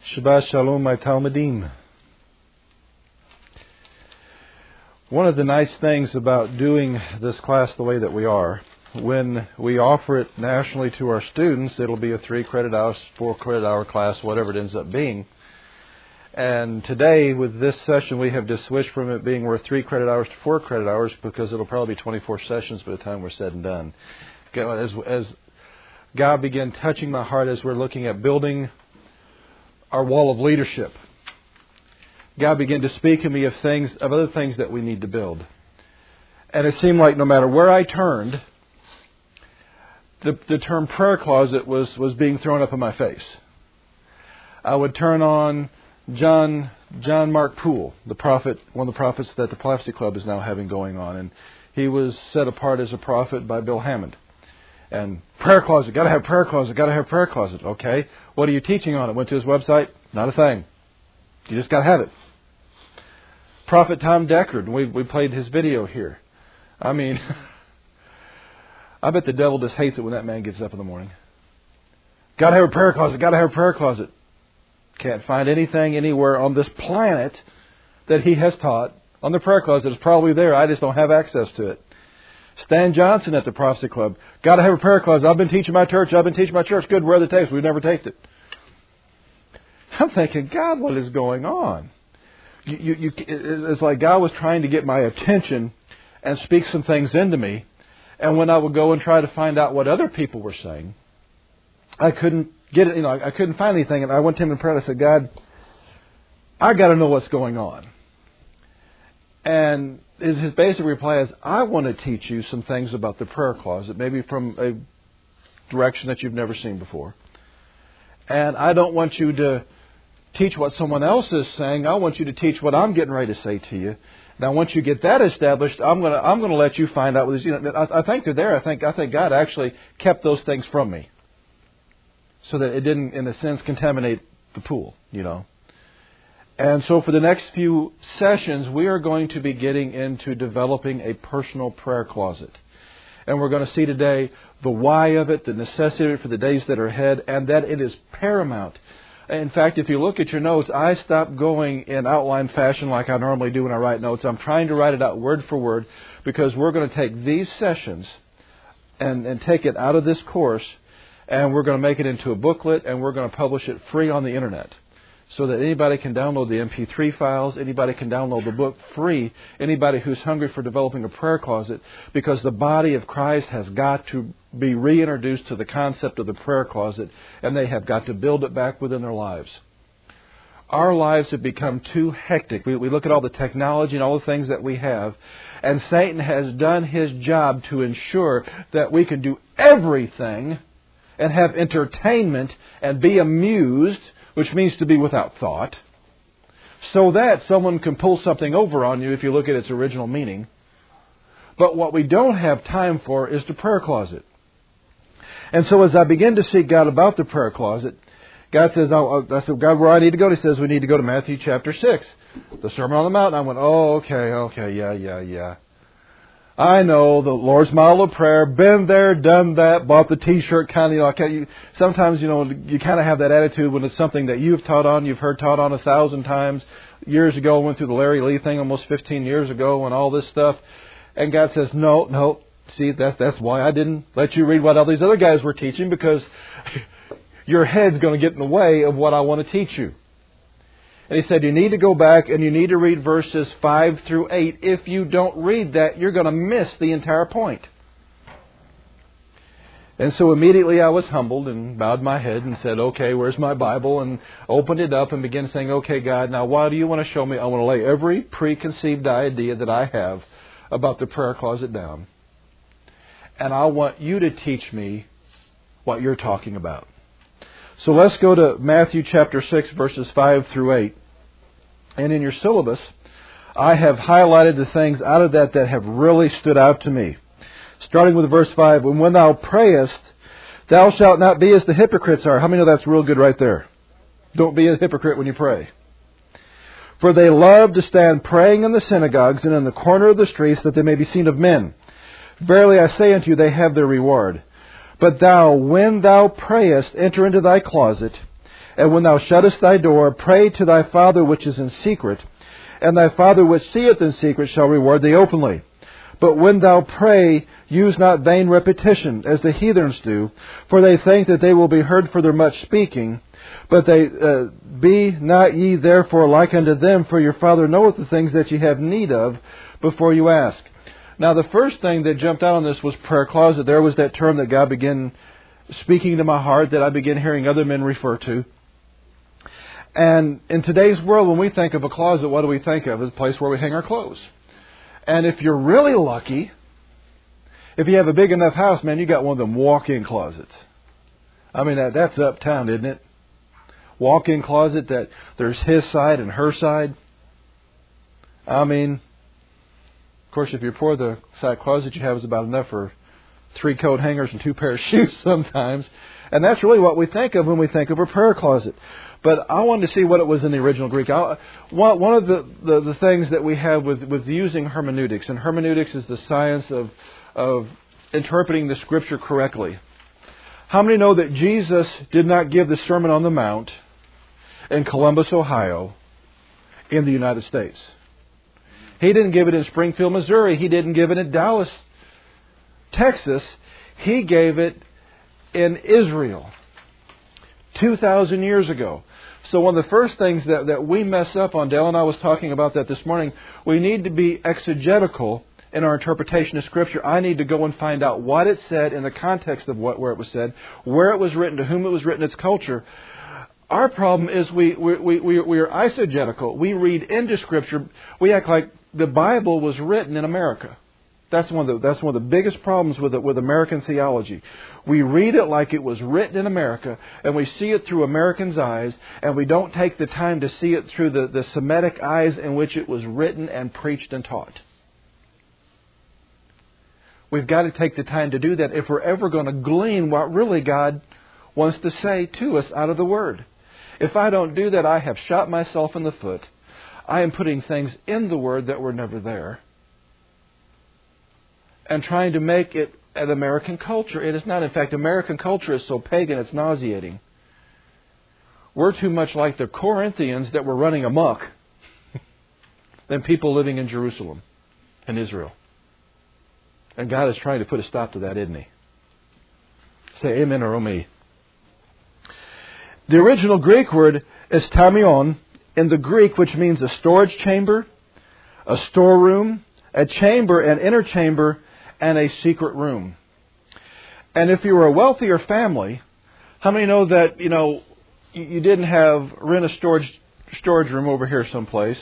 Shabbat Shalom, my Talmudim. One of the nice things about doing this class the way that we are, when we offer it nationally to our students, it'll be a 3 credit hour, 4 credit hour class, whatever it ends up being. And today, with this session, we have just switched from it being worth 3 credit hours to 4 credit hours because it'll probably be 24 sessions by the time we're said and done. As God began touching my heart as we're looking at building our wall of leadership, God began to speak to me of other things that we need to build. And it seemed like no matter where I turned, the term prayer closet was being thrown up in my face. I would turn on John Mark Poole, the prophet, one of the prophets that the Prophecy Club is now having going on, and he was set apart as a prophet by Bill Hammond. And prayer closet, got to have prayer closet, got to have prayer closet. Okay, what are you teaching on it? Went to his website, not a thing. You just got to have it. Prophet Tom Deckard, we played his video here. I mean, I bet the devil just hates it when that man gets up in the morning. Got to have a prayer closet, got to have a prayer closet. Can't find anything anywhere on this planet that he has taught on the prayer closet. It's probably there. I just don't have access to it. Stan Johnson at the Prophecy Club. Got to have a prayer closet. I've been teaching my church. Good. Where are the tapes? We've never taped it. I'm thinking, God, what is going on? It's like God was trying to get my attention and speak some things into me. And when I would go and try to find out what other people were saying, I couldn't get it. I couldn't find anything. And I went to him in prayer and I said, God, I got to know what's going on. And his basic reply is, I want to teach you some things about the prayer closet, maybe from a direction that you've never seen before. And I don't want you to teach what someone else is saying. I want you to teach what I'm getting ready to say to you. Now, once you get that established, I'm going to let you find out what is. I think they're there. I think God actually kept those things from me, so that it didn't, in a sense, contaminate the pool. And so for the next few sessions, we are going to be getting into developing a personal prayer closet. And we're going to see today the why of it, the necessity of it for the days that are ahead, and that it is paramount. In fact, if you look at your notes, I stopped going in outline fashion like I normally do when I write notes. I'm trying to write it out word for word because we're going to take these sessions and take it out of this course, and we're going to make it into a booklet, and we're going to publish it free on the Internet, so that anybody can download the MP3 files, anybody can download the book free, anybody who's hungry for developing a prayer closet, because the body of Christ has got to be reintroduced to the concept of the prayer closet, and they have got to build it back within their lives. Our lives have become too hectic. We look at all the technology and all the things that we have, and Satan has done his job to ensure that we can do everything and have entertainment and be amused, which means to be without thought, so that someone can pull something over on you if you look at its original meaning. But what we don't have time for is the prayer closet. And so as I begin to seek God about the prayer closet, God says, I said, God, where I need to go? He says, we need to go to Matthew chapter 6, the Sermon on the Mount. And I went, okay, yeah. I know the Lord's model of prayer. Been there, done that. Bought the T-shirt, kind of. Sometimes you kind of have that attitude when it's something that you've taught on, you've heard taught on 1,000 times. Years ago, I went through the Larry Lee thing almost 15 years ago, and all this stuff. And God says, no. See, that's why I didn't let you read what all these other guys were teaching, because your head's going to get in the way of what I want to teach you. And he said, you need to go back and you need to read verses 5 through 8. If you don't read that, you're going to miss the entire point. And so immediately I was humbled and bowed my head and said, okay, where's my Bible? And opened it up and began saying, okay, God, now what do you want to show me? I want to lay every preconceived idea that I have about the prayer closet down. And I want you to teach me what you're talking about. So let's go to Matthew chapter 6, verses 5 through 8. And in your syllabus, I have highlighted the things out of that have really stood out to me. Starting with verse 5, and when thou prayest, thou shalt not be as the hypocrites are. How many know that's real good right there? Don't be a hypocrite when you pray. For they love to stand praying in the synagogues and in the corner of the streets, that they may be seen of men. Verily I say unto you, they have their reward. But thou, when thou prayest, enter into thy closet, And when thou shuttest thy door, pray to thy Father which is in secret, and thy Father which seeth in secret shall reward thee openly. But when thou pray, use not vain repetition, as the heathens do, for they think that they will be heard for their much speaking. But be not ye therefore like unto them, for your Father knoweth the things that ye have need of before you ask. Now, the first thing that jumped out on this was prayer closet. There was that term that God began speaking to my heart that I began hearing other men refer to. And in today's world, when we think of a closet, what do we think of? It's a place where we hang our clothes. And if you're really lucky, if you have a big enough house, man, you got one of them walk-in closets. I mean, that's uptown, isn't it? Walk-in closet that there's his side and her side. I mean, of course, if you're poor, the side closet you have is about enough for 3 coat hangers and 2 pairs of shoes sometimes. And that's really what we think of when we think of a prayer closet. But I wanted to see what it was in the original Greek. One of the things that we have with using hermeneutics, and hermeneutics is the science of interpreting the Scripture correctly. How many know that Jesus did not give the Sermon on the Mount in Columbus, Ohio, in the United States? He didn't give it in Springfield, Missouri. He didn't give it in Dallas, Texas. He gave it in Israel 2,000 years ago. So one of the first things that we mess up on, Dale and I was talking about that this morning, we need to be exegetical in our interpretation of Scripture. I need to go and find out what it said in the context of where it was said, where it was written, to whom it was written, its culture. Our problem is we are eisegetical. We read into Scripture. We act like the Bible was written in America. That's one of the biggest problems with American theology. We read it like it was written in America, and we see it through Americans' eyes, and we don't take the time to see it through the Semitic eyes in which it was written and preached and taught. We've got to take the time to do that if we're ever going to glean what really God wants to say to us out of the Word. If I don't do that, I have shot myself in the foot. I am putting things in the Word that were never there, and trying to make it an American culture. It is not. In fact, American culture is so pagan, it's nauseating. We're too much like the Corinthians that were running amok than people living in Jerusalem and Israel. And God is trying to put a stop to that, isn't He? Say amen or oh me. The original Greek word is tamion in the Greek, which means a storage chamber, a storeroom, a chamber, an inner chamber, and a secret room. And if you were a wealthier family, how many know that, you didn't rent a storage room over here someplace,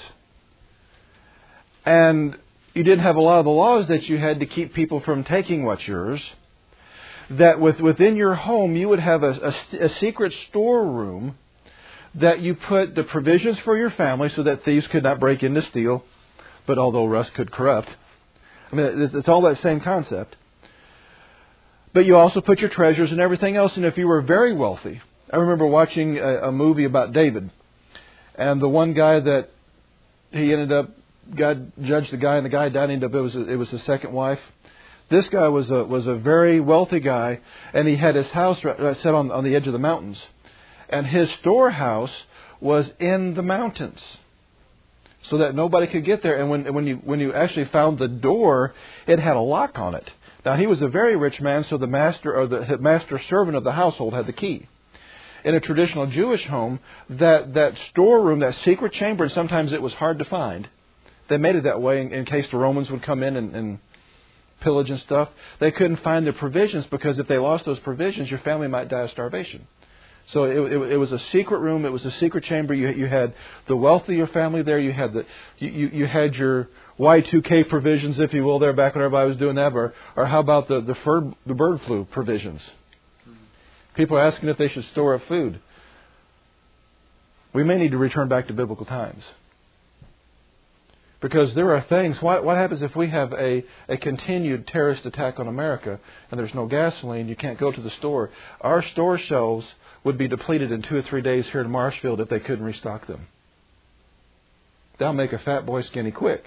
and you didn't have a lot of the laws that you had to keep people from taking what's yours, that within your home you would have a secret storeroom that you put the provisions for your family so that thieves could not break in to steal, but although rust could corrupt. I mean, it's all that same concept. But you also put your treasures and everything else. And if you were very wealthy, I remember watching a movie about David. And the one guy that he ended up, God judged the guy, and the guy died. It was his second wife. This guy was a very wealthy guy, and he had his house set on the edge of the mountains. And his storehouse was in the mountains, so that nobody could get there. And when you actually found the door, it had a lock on it. Now, he was a very rich man, so the master or the master servant of the household had the key. In a traditional Jewish home, that storeroom, that secret chamber, and sometimes it was hard to find. They made it that way in case the Romans would come in and pillage and stuff. They couldn't find the provisions, because if they lost those provisions, your family might die of starvation. So it was a secret room. It was a secret chamber. You had the wealthier family there. You had you had your Y2K provisions, if you will, there back when everybody was doing that. Or how about the bird flu provisions? People are asking if they should store up food. We may need to return back to biblical times, because there are things. What happens if we have a continued terrorist attack on America and there's no gasoline? You can't go to the store. Our store shelves would be depleted in 2 or 3 days here in Marshfield if they couldn't restock them. That'll make a fat boy skinny quick.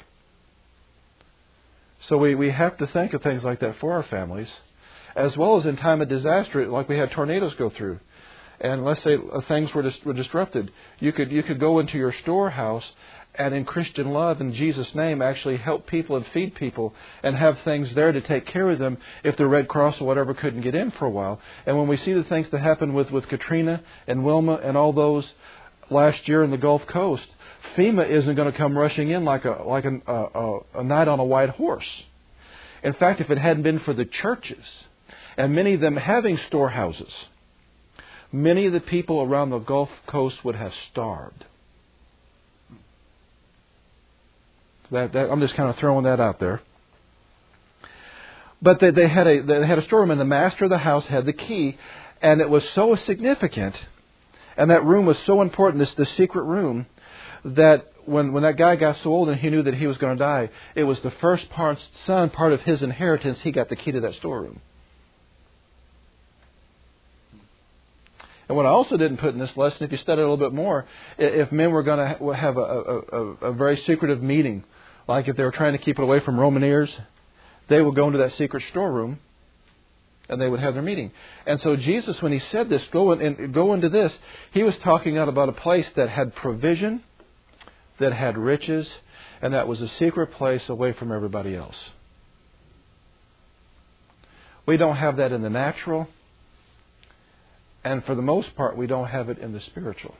So we have to think of things like that for our families, as well as in time of disaster, like we had tornadoes go through. and let's say things were disrupted, you could go into your storehouse and in Christian love, in Jesus' name, actually help people and feed people and have things there to take care of them if the Red Cross or whatever couldn't get in for a while. And when we see the things that happened with Katrina and Wilma and all those last year in the Gulf Coast, FEMA isn't going to come rushing in like a knight on a white horse. In fact, if it hadn't been for the churches, and many of them having storehouses, many of the people around the Gulf Coast would have starved. I'm just kind of throwing that out there. But they had a storeroom, and the master of the house had the key, and it was so significant, and that room was so important, this secret room, that when that guy got so old and he knew that he was going to die, it was the first part of his inheritance. He got the key to that storeroom. And what I also didn't put in this lesson, if you study a little bit more, if men were going to have a very secretive meeting, like if they were trying to keep it away from Roman ears, they would go into that secret storeroom and they would have their meeting. And so Jesus, when He said this, go into this, He was talking about a place that had provision, that had riches, and that was a secret place away from everybody else. We don't have that in the natural. And for the most part, we don't have it in the spiritual.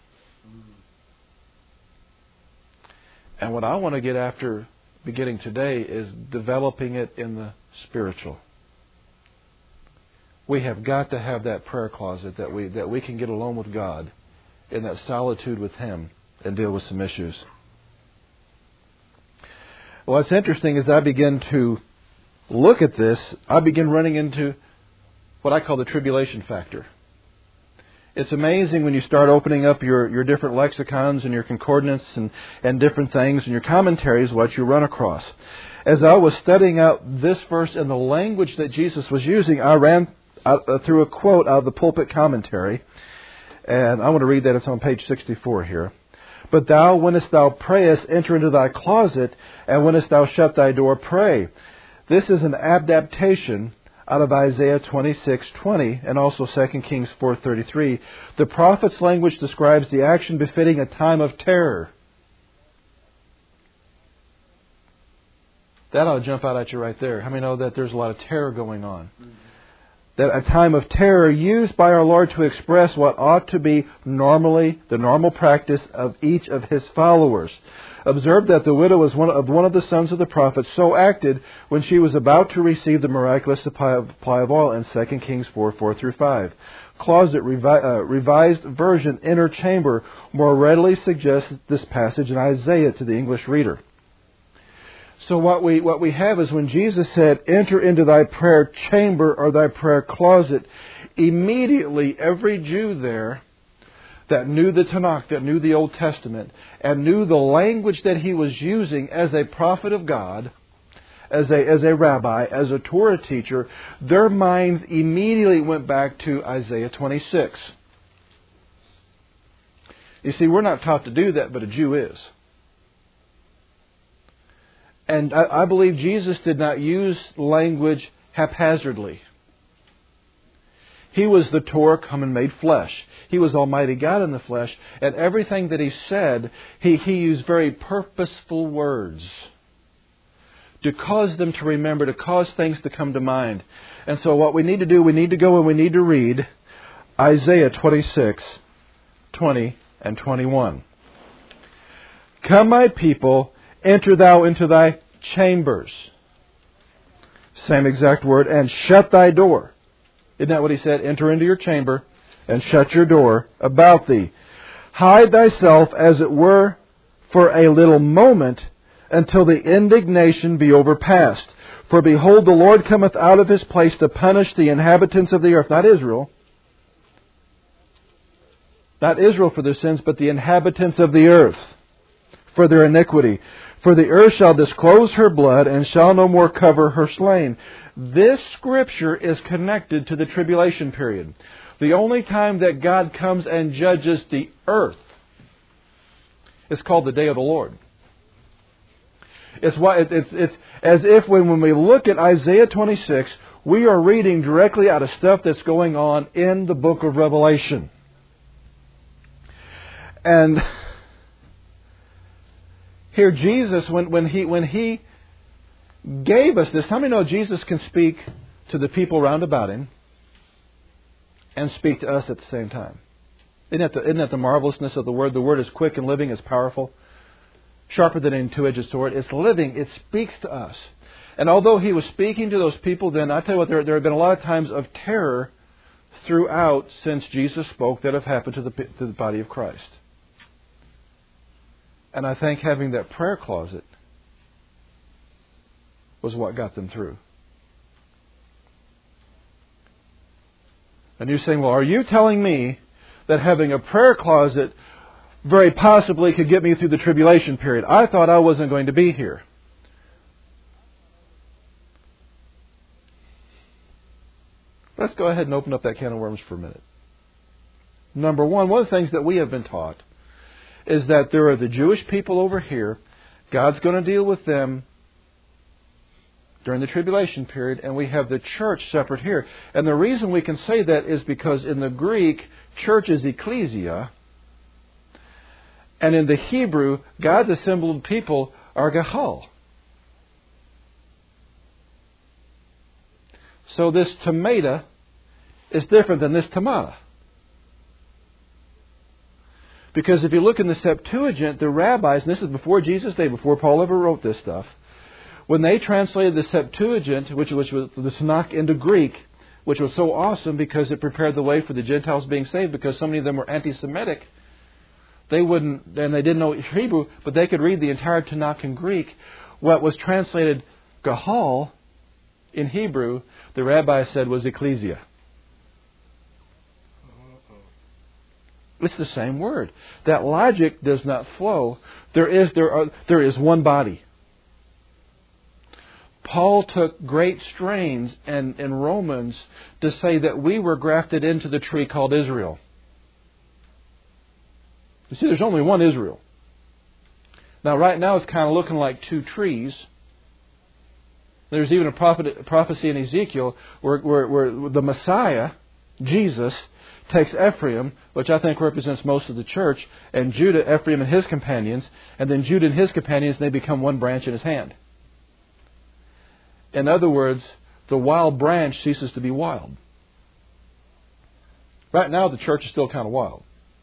And what I want to get after beginning today is developing it in the spiritual. We have got to have that prayer closet that we can get alone with God in that solitude with Him and deal with some issues. Well, what's interesting is I begin to look at this, I begin running into what I call the tribulation factor. It's amazing when you start opening up your different lexicons and your concordance and different things and your commentaries, what you run across. As I was studying out this verse and the language that Jesus was using, I ran through a quote out of the Pulpit Commentary. And I want to read that. It's on page 64 here. But thou, whenest thou prayest, enter into thy closet, and whenest thou shut thy door, pray. This is an adaptation out of Isaiah 26:20 and also 2 Kings 4:33. The prophet's language describes the action befitting a time of terror. That ought to jump out at you right there. How many know that there's a lot of terror going on? That a time of terror used by our Lord to express what ought to be normally the normal practice of each of His followers. Observe that the widow was one of the sons of the prophet so acted when she was about to receive the miraculous supply of oil in 2 Kings 4:4-5. Closet, Revised Version, inner chamber, more readily suggests this passage in Isaiah to the English reader. So what we have is when Jesus said, enter into thy prayer chamber or thy prayer closet, immediately every Jew there that knew the Tanakh, that knew the Old Testament, and knew the language that he was using as a prophet of God, as a rabbi, as a Torah teacher, their minds immediately went back to Isaiah 26. You see, we're not taught to do that, but a Jew is. And I believe Jesus did not use language haphazardly. He was the Torah come and made flesh. He was Almighty God in the flesh. And everything that He said, He used very purposeful words to cause them to remember, to cause things to come to mind. And so what we need to do, we need to go and we need to read Isaiah 26:20 and 21. Come, my people, enter thou into thy chambers. Same exact word. And shut thy door. Isn't that what He said? Enter into your chamber and shut your door about thee. Hide thyself as it were for a little moment until the indignation be overpast. For behold, the Lord cometh out of His place to punish the inhabitants of the earth. Not Israel. Not Israel for their sins, but the inhabitants of the earth for their iniquity. For the earth shall disclose her blood and shall no more cover her slain. This scripture is connected to the tribulation period. The only time that God comes and judges the earth is called the day of the Lord. It's as if when we look at Isaiah 26, we are reading directly out of stuff that's going on in the book of Revelation. And here Jesus, when He gave us this, how many know Jesus can speak to the people round about Him and speak to us at the same time? Isn't that the marvelousness of the Word? The Word is quick and living, it's powerful, sharper than any two-edged sword. It's living, it speaks to us. And although He was speaking to those people then, I tell you what, there have been a lot of times of terror throughout since Jesus spoke that have happened to the body of Christ. And I think having that prayer closet was what got them through. And you're saying, well, are you telling me that having a prayer closet very possibly could get me through the tribulation period? I thought I wasn't going to be here. Let's go ahead and open up that can of worms for a minute. Number one of the things that we have been taught is that there are the Jewish people over here. God's going to deal with them during the tribulation period, and we have the church separate here. And the reason we can say that is because in the Greek, church is ecclesia, and in the Hebrew, God's assembled people are gahal. So this tamata is different than this tamata. Because if you look in the Septuagint, the rabbis, and this is before Jesus' day, before Paul ever wrote this stuff, when they translated the Septuagint, which was the Tanakh, into Greek, which was so awesome because it prepared the way for the Gentiles being saved, because so many of them were anti-Semitic, they didn't know Hebrew, but they could read the entire Tanakh in Greek. What was translated gahal in Hebrew, the rabbi said was ecclesia. It's the same word. That logic does not flow. There is one body. Paul took great strains in Romans to say that we were grafted into the tree called Israel. You see, there's only one Israel. Now, right now, it's kind of looking like two trees. There's even a prophecy in Ezekiel where the Messiah, Jesus, takes Ephraim, which I think represents most of the church, and Judah, Ephraim and his companions, and then Judah and his companions, they become one branch in his hand. In other words, the wild branch ceases to be wild. Right now, the church is still kind of wild.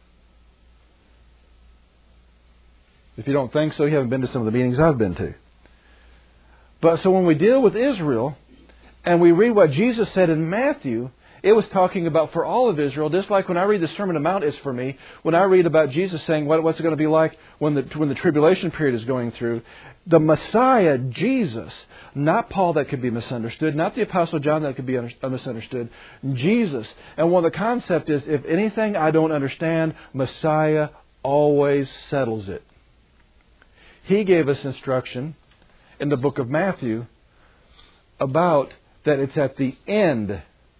If you don't think so, you haven't been to some of the meetings I've been to. But so when we deal with Israel, and we read what Jesus said in Matthew, it was talking about for all of Israel, just like when I read the Sermon on the Mount is for me, when I read about Jesus saying what's it going to be like when the tribulation period is going through, the Messiah, Jesus, not Paul that could be misunderstood, not the Apostle John that could be misunderstood, Jesus. And one of the concept is, if anything I don't understand, Messiah always settles it. He gave us instruction in the book of Matthew about that it's at the end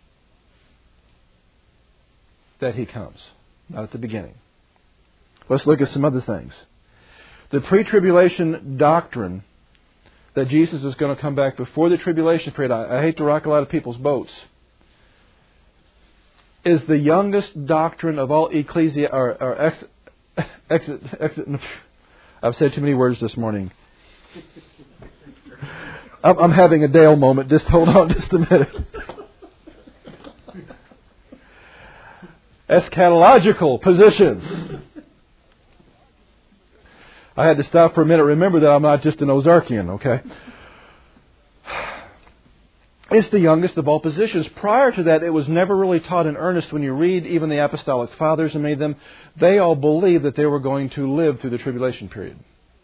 that He comes, not at the beginning. Let's look at some other things. The pre-tribulation doctrine that Jesus is going to come back before the tribulation period, I hate to rock a lot of people's boats, is the youngest doctrine of all ecclesia, I've said too many words this morning. I'm having a Dale moment. Just hold on just a minute. Eschatological positions. I had to stop for a minute. Remember that I'm not just an Ozarkian, okay? It's the youngest of all positions. Prior to that, it was never really taught in earnest. When you read even the Apostolic Fathers and many of them, they all believed that they were going to live through the tribulation period.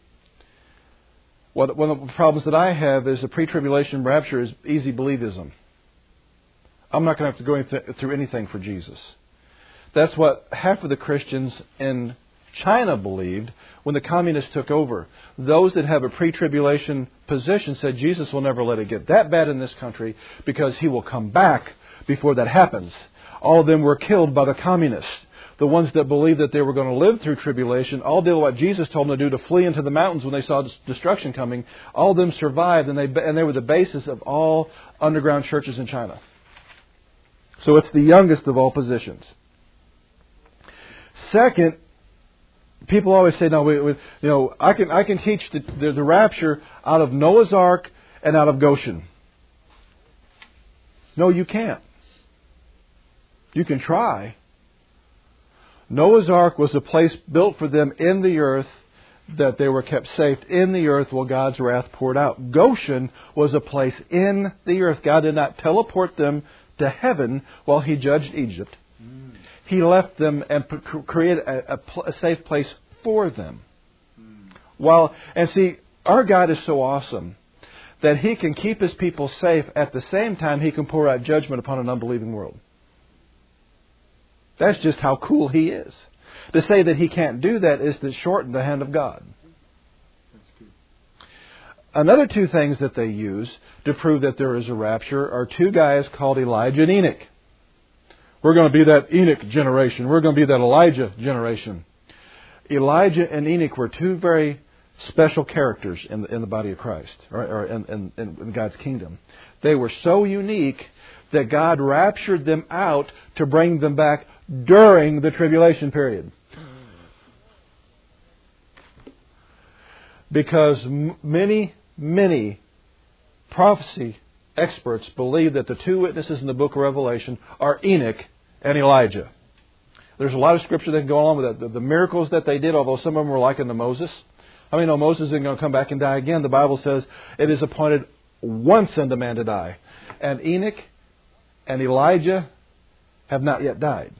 One of the problems that I have is the pre-tribulation rapture is easy believism. I'm not going to have to go through anything for Jesus. That's what half of the Christians in China believed when the communists took over. Those that have a pre-tribulation position said Jesus will never let it get that bad in this country because He will come back before that happens. All of them were killed by the communists. The ones that believed that they were going to live through tribulation all did what Jesus told them to do, to flee into the mountains when they saw destruction coming. All of them survived, and they were the basis of all underground churches in China. So it's the youngest of all positions. Second, People always say, no, I can teach the rapture out of Noah's Ark and out of Goshen. No, you can't. You can try. Noah's Ark was a place built for them in the earth, that they were kept safe in the earth while God's wrath poured out. Goshen was a place in the earth. God did not teleport them to heaven while He judged Egypt. He left them and created a safe place for them. And see, our God is so awesome that He can keep His people safe at the same time He can pour out judgment upon an unbelieving world. That's just how cool He is. To say that He can't do that is to shorten the hand of God. Another two things that they use to prove that there is a rapture are two guys called Elijah and Enoch. We're going to be that Enoch generation. We're going to be that Elijah generation. Elijah and Enoch were two very special characters in the body of Christ, or in God's kingdom. They were so unique that God raptured them out to bring them back during the tribulation period. Because many prophecy experts believe that the two witnesses in the book of Revelation are Enoch and Elijah. There's a lot of scripture that can go along with that. The miracles that they did, although some of them were likened to Moses. I mean, no, Moses isn't going to come back and die again. The Bible says it is appointed once unto man to die. And Enoch and Elijah have not yet died.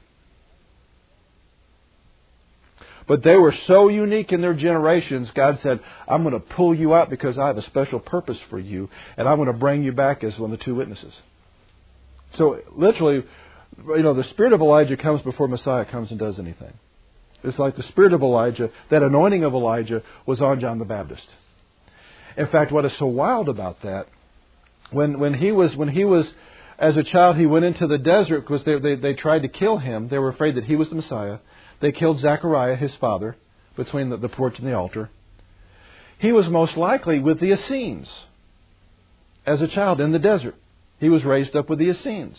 But they were so unique in their generations, God said, I'm going to pull you out because I have a special purpose for you, and I'm going to bring you back as one of the two witnesses. So literally, the spirit of Elijah comes before Messiah comes and does anything. It's like the spirit of Elijah, that anointing of Elijah was on John the Baptist. In fact, what is so wild about that, when he was as a child, he went into the desert because they tried to kill him. They were afraid that he was the Messiah. They killed Zechariah, his father, between the porch and the altar. He was most likely with the Essenes as a child in the desert. He was raised up with the Essenes.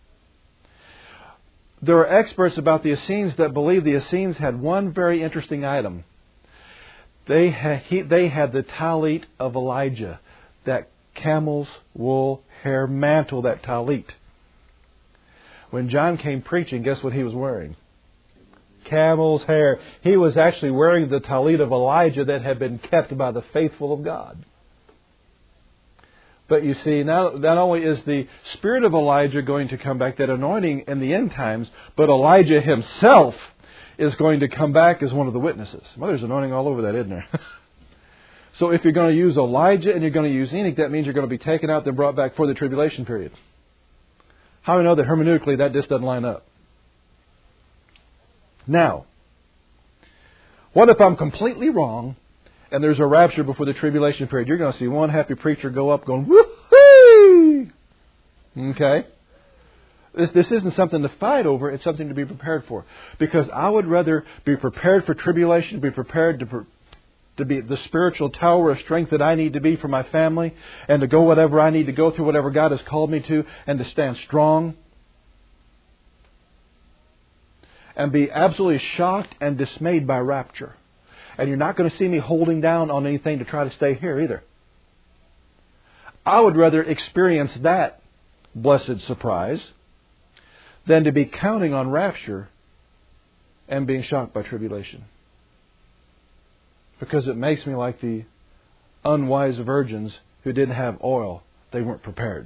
There are experts about the Essenes that believe the Essenes had one very interesting item. They had the talit of Elijah, that camel's wool hair mantle, that talit. When John came preaching, guess what he was wearing? Camel's hair. He was actually wearing the talit of Elijah that had been kept by the faithful of God. But you see, not only is the spirit of Elijah going to come back, that anointing in the end times, but Elijah himself is going to come back as one of the witnesses. Well, there's anointing all over that, isn't there? So if you're going to use Elijah and you're going to use Enoch, that means you're going to be taken out and brought back for the tribulation period. How do we know that hermeneutically that just doesn't line up? Now, what if I'm completely wrong and there's a rapture before the tribulation period? You're going to see one happy preacher go up going, woo-hoo! Okay? This isn't something to fight over. It's something to be prepared for. Because I would rather be prepared for tribulation, be prepared to be the spiritual tower of strength that I need to be for my family, and to go whatever I need to go through, whatever God has called me to, and to stand strong. And be absolutely shocked and dismayed by rapture. And you're not going to see me holding down on anything to try to stay here either. I would rather experience that blessed surprise than to be counting on rapture and being shocked by tribulation. Because it makes me like the unwise virgins who didn't have oil. They weren't prepared.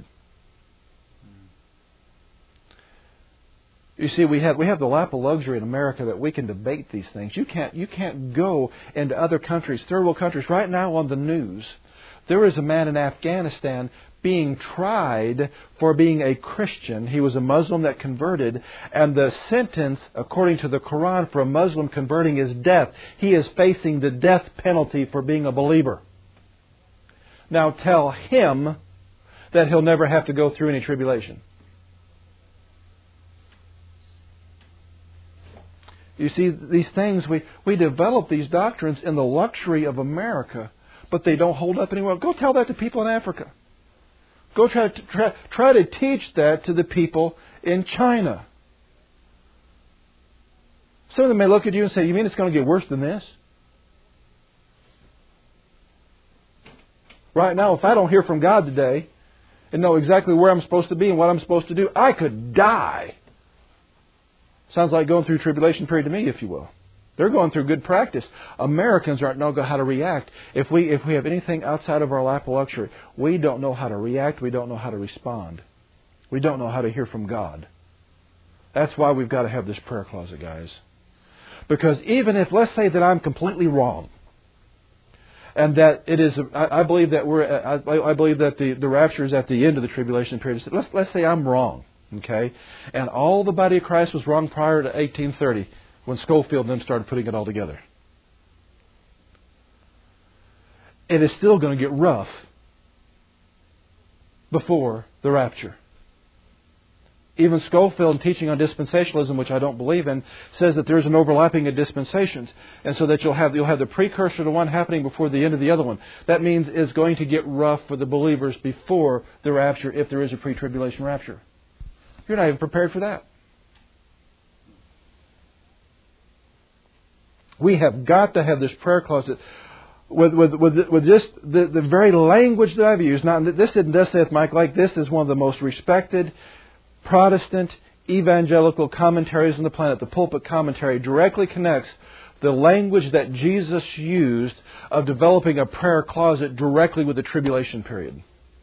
You see, we have the lap of luxury in America that we can debate these things. You can't go into other countries, third world countries. Right now on the news, there is a man in Afghanistan being tried for being a Christian. He was a Muslim that converted, and the sentence, according to the Quran, for a Muslim converting is death. He is facing the death penalty for being a believer. Now tell him that he'll never have to go through any tribulation. You see, these things, we develop these doctrines in the luxury of America, but they don't hold up anywhere. Go tell that to people in Africa. Go try to teach that to the people in China. Some of them may look at you and say, you mean it's going to get worse than this? Right now, if I don't hear from God today and know exactly where I'm supposed to be and what I'm supposed to do, I could die. Sounds like going through tribulation period to me, if you will. They're going through good practice. Americans aren't know how to react. If we have anything outside of our lap of luxury, we don't know how to react. We don't know how to respond. We don't know how to hear from God. That's why we've got to have this prayer closet, guys. Because even if, let's say that I'm completely wrong, and that it is, I believe that I believe that the rapture is at the end of the tribulation period. Let's say I'm wrong, okay, and all the body of Christ was wrong prior to 1830 when Schofield and them started putting it all together. It is still going to get rough before the rapture. Even Schofield, in teaching on dispensationalism, which I don't believe in, says that there is an overlapping of dispensations, and so that you'll have the precursor to one happening before the end of the other one. That means it's going to get rough for the believers before the rapture, if there is a pre-tribulation rapture. You're not even prepared for that. We have got to have this prayer closet with just the very language that I've used. Now, this isn't thus saith Mike. Like, this is one of the most respected Protestant evangelical commentaries on the planet. The Pulpit Commentary directly connects the language that Jesus used of developing a prayer closet directly with the tribulation period.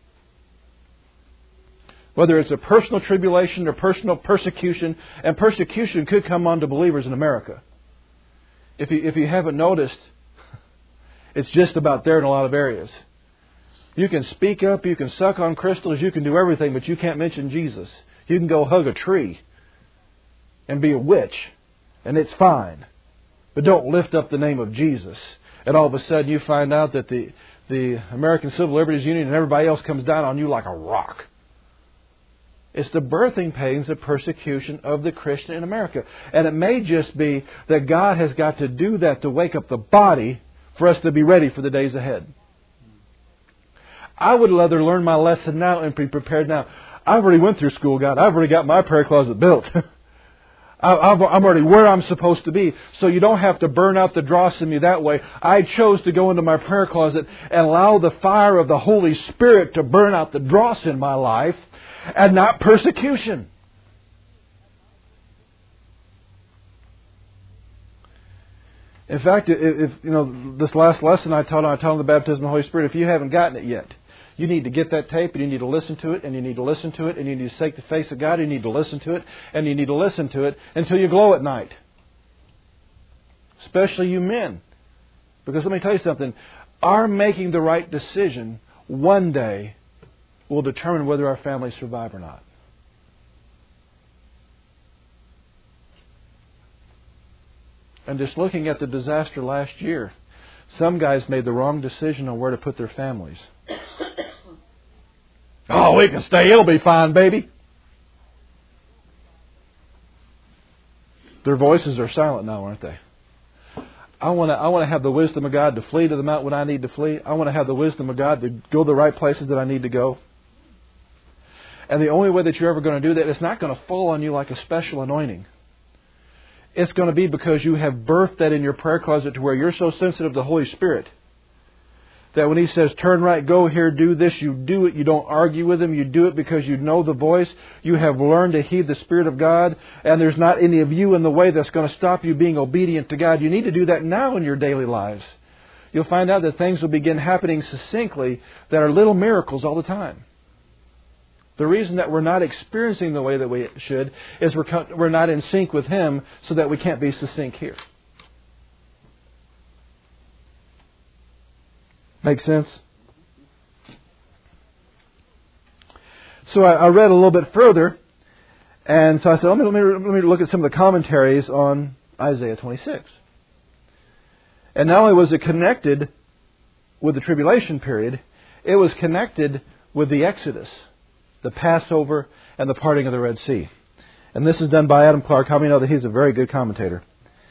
Whether it's a personal tribulation or personal persecution, and persecution could come on to believers in America. If you haven't noticed, it's just about there in a lot of areas. You can speak up, you can suck on crystals, you can do everything, but you can't mention Jesus. You can go hug a tree and be a witch, and it's fine. But don't lift up the name of Jesus. And all of a sudden you find out that the American Civil Liberties Union and everybody else comes down on you like a rock. It's the birthing pains of persecution of the Christian in America. And it may just be that God has got to do that to wake up the body for us to be ready for the days ahead. I would rather learn my lesson now and be prepared now. I've already went through school, God. I've already got my prayer closet built. I'm already where I'm supposed to be. So you don't have to burn out the dross in me that way. I chose to go into my prayer closet and allow the fire of the Holy Spirit to burn out the dross in my life and not persecution. In fact, if you know this last lesson I taught on the baptism of the Holy Spirit, if you haven't gotten it yet, you need to get that tape, and you need to listen to it, and you need to listen to it, and you need to seek the face of God, and you need to listen to it, and you need to listen to it until you glow at night. Especially you men. Because let me tell you something, our making the right decision one day will determine whether our families survive or not. And just looking at the disaster last year, some guys made the wrong decision on where to put their families. Oh, we can stay. It'll be fine, baby. Their voices are silent now, aren't they? I want to have the wisdom of God to flee to the mountain when I need to flee. I want to have the wisdom of God to go the right places that I need to go. And the only way that you're ever going to do that, it's not going to fall on you like a special anointing. It's going to be because you have birthed that in your prayer closet to where you're so sensitive to the Holy Spirit that when He says, turn right, go here, do this, you do it. You don't argue with Him. You do it because you know the voice. You have learned to heed the Spirit of God. And there's not any of you in the way that's going to stop you being obedient to God. You need to do that now in your daily lives. You'll find out that things will begin happening succinctly that are little miracles all the time. The reason that we're not experiencing the way that we should is we're not in sync with Him, so that we can't be succinct here. Make sense? So I read a little bit further, and so I said, let me look at some of the commentaries on Isaiah 26. And not only was it connected with the tribulation period, it was connected with the Exodus, the Passover, and the parting of the Red Sea. And this is done by Adam Clark. How many know that he's a very good commentator?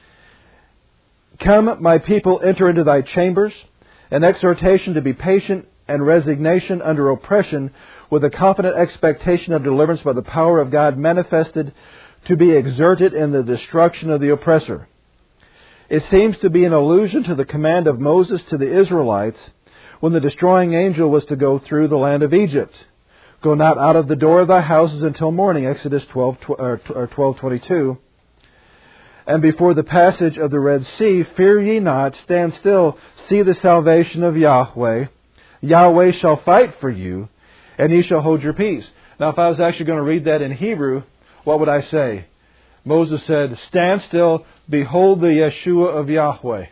Come, my people, enter into thy chambers, an exhortation to be patient and resignation under oppression with a confident expectation of deliverance by the power of God manifested to be exerted in the destruction of the oppressor. It seems to be an allusion to the command of Moses to the Israelites when the destroying angel was to go through the land of Egypt. Go not out of the door of thy houses until morning, Exodus 12:22. And before the passage of the Red Sea, fear ye not, stand still, see the salvation of Yahweh. Yahweh shall fight for you, and ye shall hold your peace. Now, if I was actually going to read that in Hebrew, what would I say? Moses said, stand still, behold the Yeshua of Yahweh.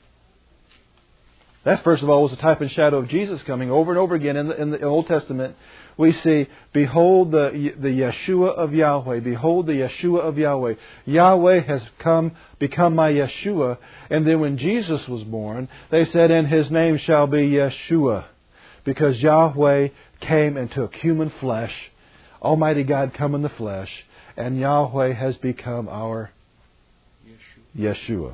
That, first of all, was a type and shadow of Jesus coming over and over again in the Old Testament. We see, behold the Yeshua of Yahweh. Behold the Yeshua of Yahweh. Yahweh has become my Yeshua. And then when Jesus was born, they said, and His name shall be Yeshua. Because Yahweh came and took human flesh. Almighty God come in the flesh. And Yahweh has become our Yeshua.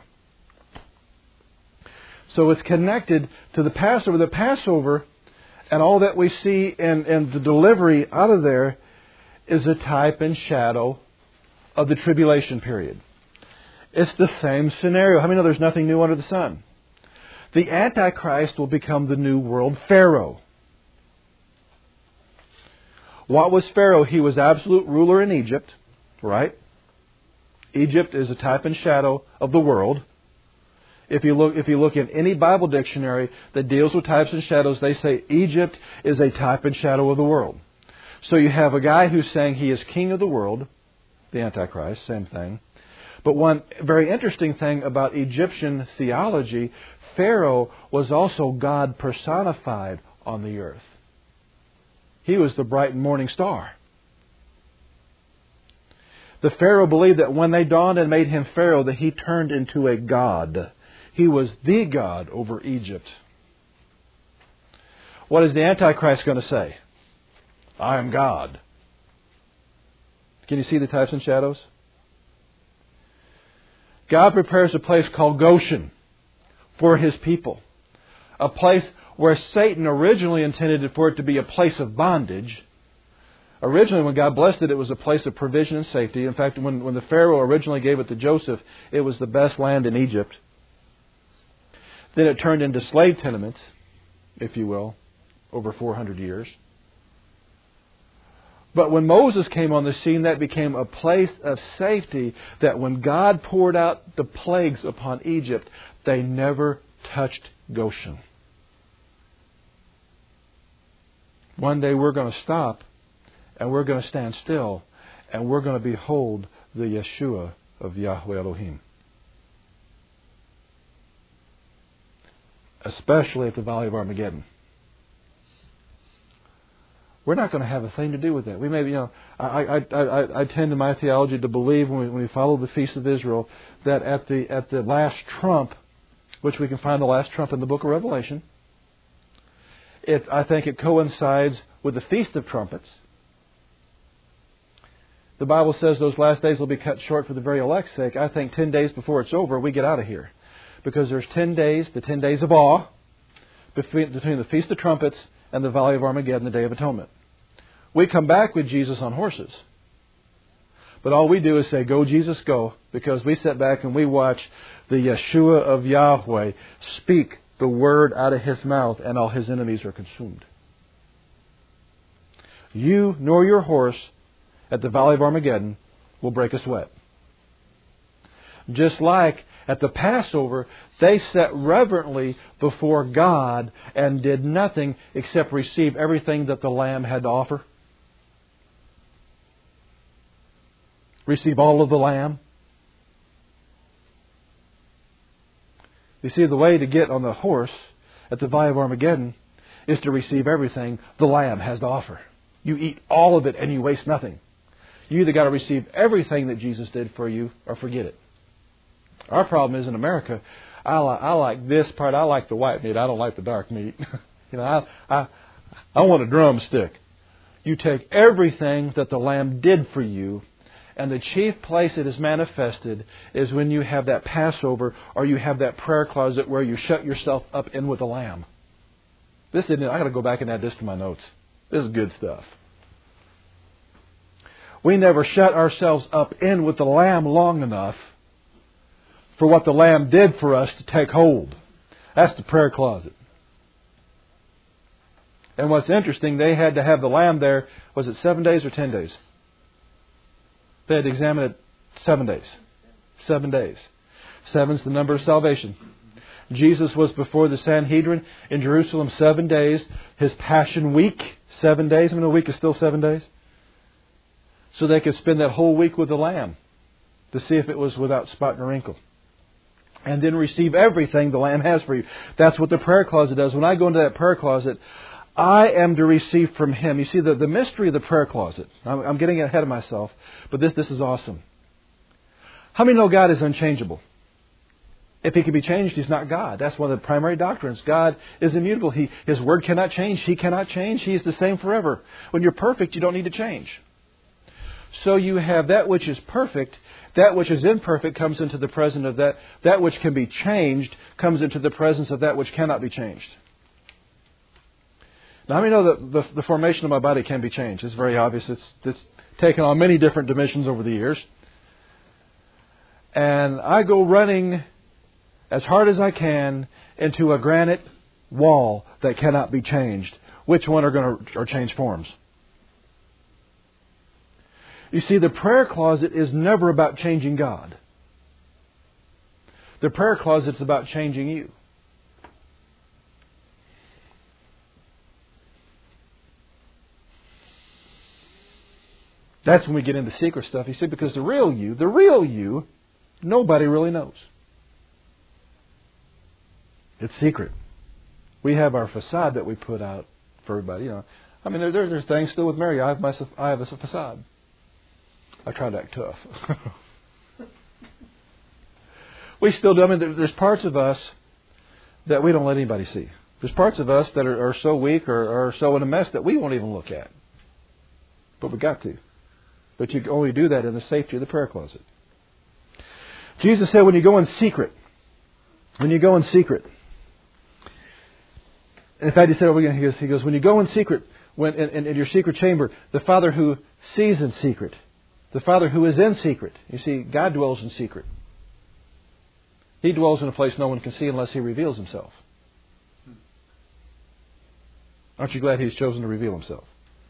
So it's connected to the Passover. The Passover and all that we see in the delivery out of there is a type and shadow of the tribulation period. It's the same scenario. How many know there's nothing new under the sun? The Antichrist will become the new world Pharaoh. What was Pharaoh? He was absolute ruler in Egypt, right? Egypt is a type and shadow of the world. If you look in any Bible dictionary that deals with types and shadows, they say Egypt is a type and shadow of the world. So you have a guy who's saying he is king of the world, the Antichrist, same thing. But one very interesting thing about Egyptian theology, Pharaoh was also God personified on the earth. He was the bright morning star. The Pharaoh believed that when they dawned and made him Pharaoh, that he turned into a god. He was the God over Egypt. What is the Antichrist going to say? I am God. Can you see the types and shadows? God prepares a place called Goshen for His people. A place where Satan originally intended for it to be a place of bondage. Originally, when God blessed it, it was a place of provision and safety. In fact, when the Pharaoh originally gave it to Joseph, it was the best land in Egypt. Then it turned into slave tenements, if you will, over 400 years. But when Moses came on the scene, that became a place of safety that when God poured out the plagues upon Egypt, they never touched Goshen. One day we're going to stop and we're going to stand still and we're going to behold the Yeshua of Yahweh Elohim. Especially at the Valley of Armageddon. We're not going to have a thing to do with that. We may, I tend in my theology to believe when we follow the Feast of Israel that at the last trump, which we can find the last trump in the book of Revelation, I think it coincides with the Feast of Trumpets. The Bible says those last days will be cut short for the very elect's sake. I think 10 days before it's over, we get out of here. Because there's 10 days, the 10 days of awe, between the Feast of Trumpets and the Valley of Armageddon, the Day of Atonement. We come back with Jesus on horses. But all we do is say, go Jesus, go. Because we sit back and we watch the Yeshua of Yahweh speak the word out of His mouth and all His enemies are consumed. You nor your horse at the Valley of Armageddon will break a sweat. Just like at the Passover, they sat reverently before God and did nothing except receive everything that the Lamb had to offer. Receive all of the Lamb. You see, the way to get on the horse at the Valley of Armageddon is to receive everything the Lamb has to offer. You eat all of it and you waste nothing. You either got to receive everything that Jesus did for you or forget it. Our problem is in America, I like this part. I like the white meat. I don't like the dark meat. I want a drumstick. You take everything that the Lamb did for you, and the chief place it is manifested is when you have that Passover or you have that prayer closet where you shut yourself up in with the Lamb. I got to go back and add this to my notes. This is good stuff. We never shut ourselves up in with the Lamb long enough for what the Lamb did for us to take hold. That's the prayer closet. And what's interesting, they had to have the Lamb there, was it 7 days or 10 days? They had to examine it 7 days. 7 days. 7's the number of salvation. Jesus was before the Sanhedrin in Jerusalem 7 days. His Passion Week, 7 days. I mean, a week is still 7 days. So they could spend that whole week with the Lamb to see if it was without spot and wrinkle. And then receive everything the Lamb has for you. That's what the prayer closet does. When I go into that prayer closet, I am to receive from Him. You see, the mystery of the prayer closet. I'm getting ahead of myself, but this is awesome. How many know God is unchangeable? If He can be changed, He's not God. That's one of the primary doctrines. God is immutable. His Word cannot change. He cannot change. He is the same forever. When you're perfect, you don't need to change. So you have that which is perfect. That which is imperfect comes into the presence of that. That which can be changed comes into the presence of that which cannot be changed. Now, how many know that the formation of my body can be changed? It's very obvious. It's taken on many different dimensions over the years. And I go running as hard as I can into a granite wall that cannot be changed. Which one are change forms? You see, the prayer closet is never about changing God. The prayer closet is about changing you. That's when we get into secret stuff. You see, because the real you, nobody really knows. It's secret. We have our facade that we put out for everybody. You know, I mean, there's things still with Mary. I have a facade. I try to act tough. We still do. I mean, there's parts of us that we don't let anybody see. There's parts of us that are so weak or are so in a mess that we won't even look at. But we got to. But you can only do that in the safety of the prayer closet. Jesus said, when you go in secret. In fact, He said, He goes, when you go in secret, when in your secret chamber, the Father who sees in secret, the Father who is in secret. You see, God dwells in secret. He dwells in a place no one can see unless He reveals Himself. Aren't you glad He's chosen to reveal Himself?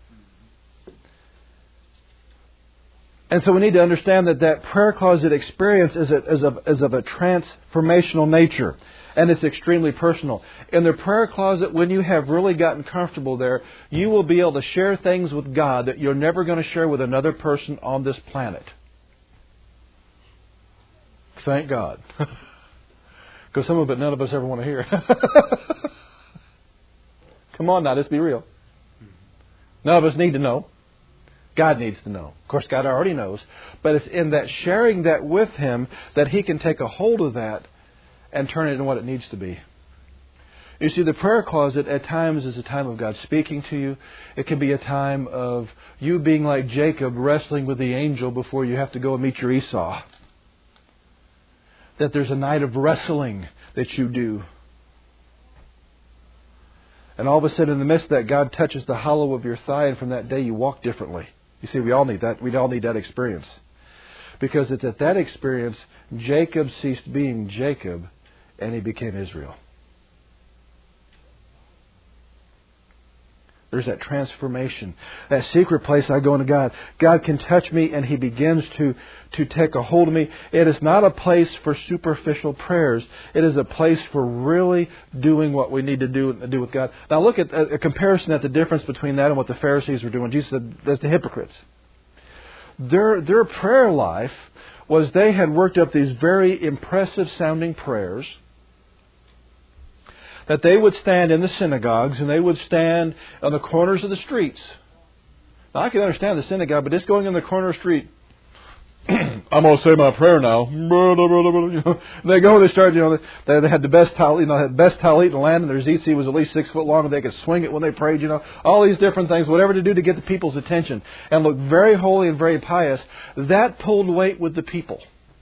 And so we need to understand that prayer closet experience is of a transformational nature. And it's extremely personal. In the prayer closet, when you have really gotten comfortable there, you will be able to share things with God that you're never going to share with another person on this planet. Thank God. Because some of it none of us ever want to hear. Come on now, let's be real. None of us need to know. God needs to know. Of course, God already knows. But it's in that sharing that with Him that He can take a hold of that and turn it into what it needs to be. You see, the prayer closet at times is a time of God speaking to you. It can be a time of you being like Jacob wrestling with the angel before you have to go and meet your Esau. That there's a night of wrestling that you do. And all of a sudden in the midst of that, God touches the hollow of your thigh, and from that day you walk differently. You see, we all need that. We all need that experience. Because it's at that experience Jacob ceased being Jacob and he became Israel. There's that transformation. That secret place I go into God. God can touch me and He begins to take a hold of me. It is not a place for superficial prayers. It is a place for really doing what we need to do with God. Now look at a comparison at the difference between that and what the Pharisees were doing. Jesus said, that's the hypocrites. Their prayer life was they had worked up these very impressive sounding prayers that they would stand in the synagogues and they would stand on the corners of the streets. Now, I can understand the synagogue, but just going in the corner of the street, I'm going to say my prayer now. They go and they start, they had the best talit, had best talit in the land, and their tzitzit was at least 6 foot long, and they could swing it when they prayed, all these different things, whatever to do to get the people's attention, and look very holy and very pious. That pulled weight with the people.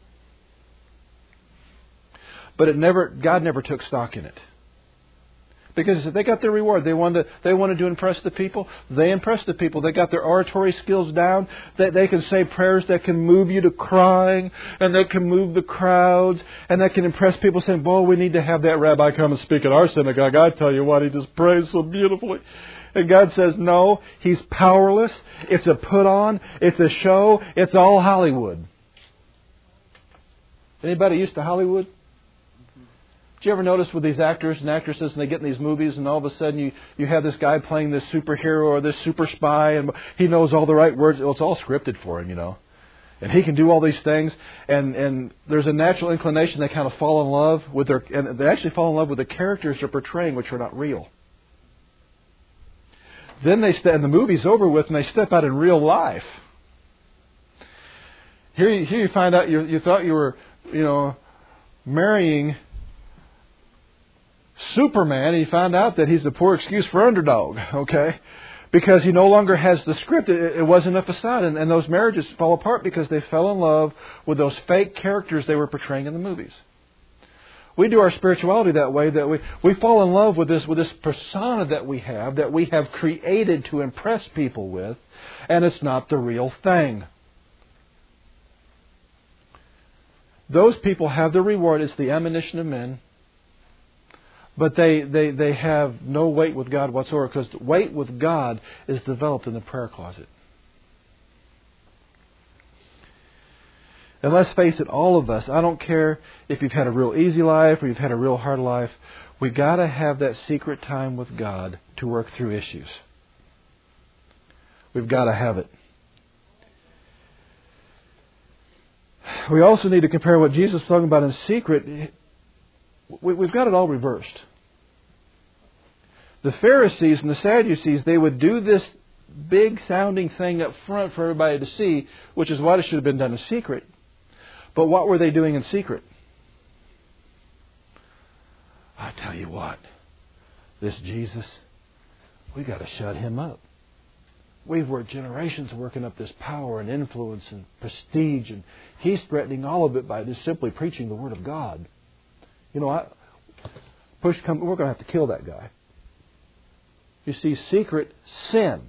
But God never took stock in it. Because they got their reward. They wanted to impress the people. They impressed the people. They got their oratory skills down. They can say prayers that can move you to crying, and that can move the crowds, and that can impress people saying, boy, we need to have that rabbi come and speak at our synagogue. I tell you what, he just prays so beautifully. And God says, no, he's powerless. It's a put on. It's a show. It's all Hollywood. Anybody used to Hollywood? Did you ever notice with these actors and actresses, and they get in these movies, and all of a sudden you have this guy playing this superhero or this super spy, and he knows all the right words. Well, it's all scripted for him, And he can do all these things, and there's a natural inclination they kind of fall in love with and they actually fall in love with the characters they're portraying, which are not real. Then and the movie's over with, and they step out in real life. Here you find out you thought you were, marrying Superman, and you find out that he's a poor excuse for underdog, okay? Because he no longer has the script. It wasn't a facade. And those marriages fall apart because they fell in love with those fake characters they were portraying in the movies. We do our spirituality that way, that we fall in love with this persona that we have created to impress people with, and it's not the real thing. Those people have the reward. It's the admonition of men. But they have no weight with God whatsoever, because weight with God is developed in the prayer closet. And let's face it, all of us, I don't care if you've had a real easy life or you've had a real hard life, we've got to have that secret time with God to work through issues. We've got to have it. We also need to compare what Jesus was talking about in secret. We've got it all reversed. The Pharisees and the Sadducees, they would do this big sounding thing up front for everybody to see, which is what it should have been done in secret. But what were they doing in secret? I tell you what, this Jesus, we got to shut him up. We've worked generations working up this power and influence and prestige, and he's threatening all of it by just simply preaching the Word of God. We're going to have to kill that guy. You see, secret sin.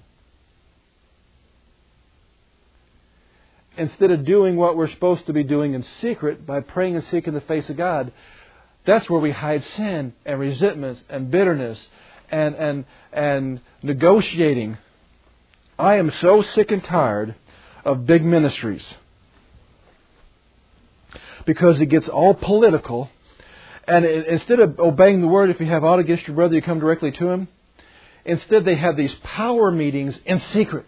Instead of doing what we're supposed to be doing in secret by praying and seeking the face of God, that's where we hide sin and resentments and bitterness and negotiating. I am so sick and tired of big ministries because it gets all political. And instead of obeying the Word, if you have aught against your brother, you come directly to him. Instead, they have these power meetings in secret.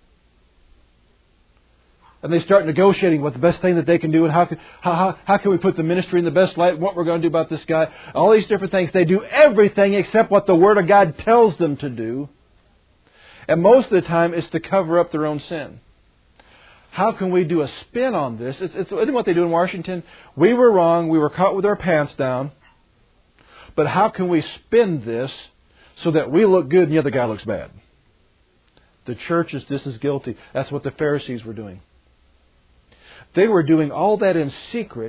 And they start negotiating what the best thing that they can do and how can we put the ministry in the best light, what we're going to do about this guy. All these different things. They do everything except what the Word of God tells them to do. And most of the time, it's to cover up their own sin. How can we do a spin on this? It's what they do in Washington. We were wrong. We were caught with our pants down. But how can we spin this so that we look good and the other guy looks bad? The church is just as guilty. That's what the Pharisees were doing. They were doing all that in secret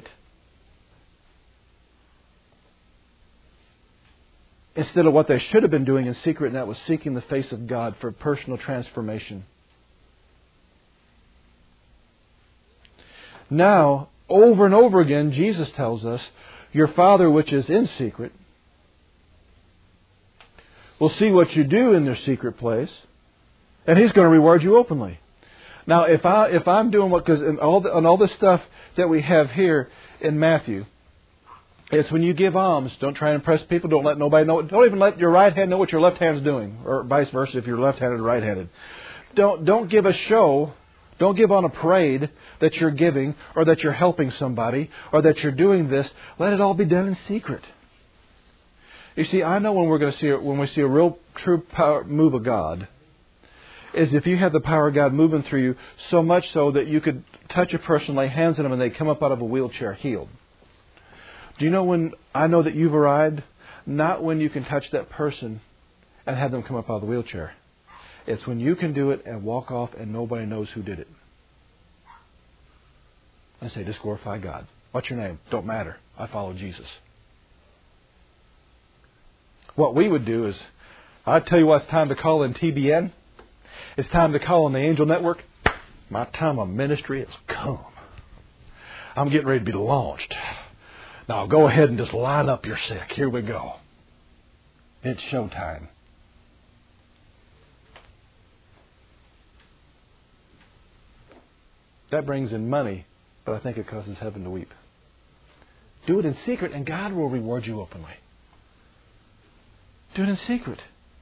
instead of what they should have been doing in secret, and that was seeking the face of God for personal transformation. Now, over and over again, Jesus tells us, your Father which is in secret will see what you do in their secret place, and He's going to reward you openly. Now, if I'm doing because in all the stuff that we have here in Matthew, it's when you give alms, don't try and impress people. Don't let nobody know. Don't even let your right hand know what your left hand's doing, or vice versa if you're left-handed or right-handed. Don't give a show. Don't give on a parade that you're giving or that you're helping somebody or that you're doing this. Let it all be done in secret. You see, I know when we see a real true power move of God is if you have the power of God moving through you so much so that you could touch a person, lay hands on them, and they come up out of a wheelchair healed. Do you know when I know that you've arrived? Not when you can touch that person and have them come up out of the wheelchair. It's when you can do it and walk off and nobody knows who did it. I say, just glorify God. What's your name? Don't matter. I follow Jesus. What we would do is, I tell you what, it's time to call in TBN. It's time to call on the Angel Network. My time of ministry has come. I'm getting ready to be launched. Now go ahead and just line up your sick. Here we go. It's showtime. That brings in money, but I think it causes heaven to weep. Do it in secret, and God will reward you openly. Do it in secret.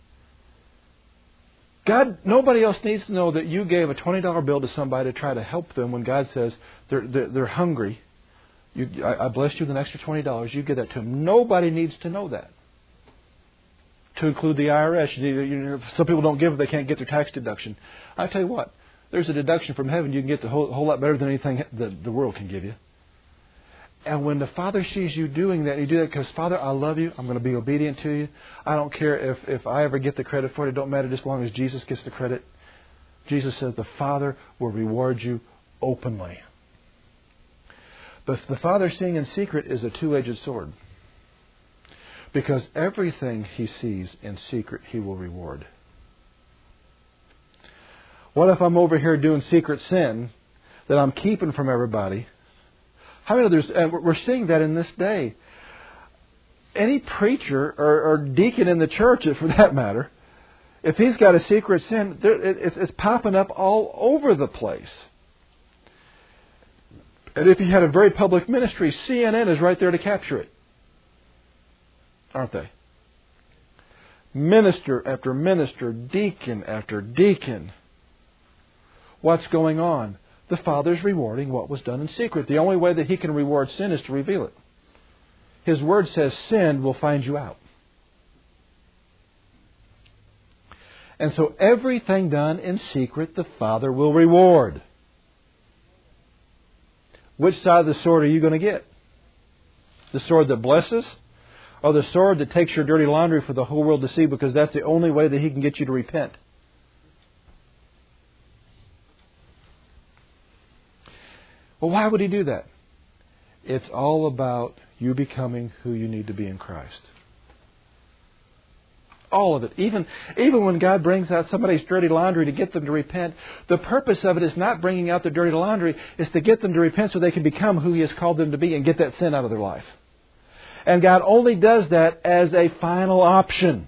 God, nobody else needs to know that you gave a $20 bill to somebody to try to help them when God says they're hungry. I blessed you with an extra $20. You give that to them. Nobody needs to know that. To include the IRS. Some people don't give if they can't get their tax deduction. I tell you what, there's a deduction from heaven you can get a whole lot better than anything the world can give you. And when the Father sees you doing that, you do that because, Father, I love you. I'm going to be obedient to you. I don't care if I ever get the credit for it. It don't matter just as long as Jesus gets the credit. Jesus says the Father will reward you openly. But the Father seeing in secret is a two-edged sword. Because everything He sees in secret, He will reward. What if I'm over here doing secret sin that I'm keeping from everybody? How many others? And we're seeing that in this day. Any preacher or deacon in the church, for that matter, if he's got a secret sin, it's popping up all over the place. And if he had a very public ministry, CNN is right there to capture it. Aren't they? Minister after minister, deacon after deacon. What's going on? The Father's rewarding what was done in secret. The only way that He can reward sin is to reveal it. His Word says sin will find you out. And so everything done in secret, the Father will reward. Which side of the sword are you going to get? The sword that blesses? Or the sword that takes your dirty laundry for the whole world to see, because that's the only way that He can get you to repent? Well, why would He do that? It's all about you becoming who you need to be in Christ. All of it. Even when God brings out somebody's dirty laundry to get them to repent, the purpose of it is not bringing out the dirty laundry. It's to get them to repent so they can become who He has called them to be and get that sin out of their life. And God only does that as a final option.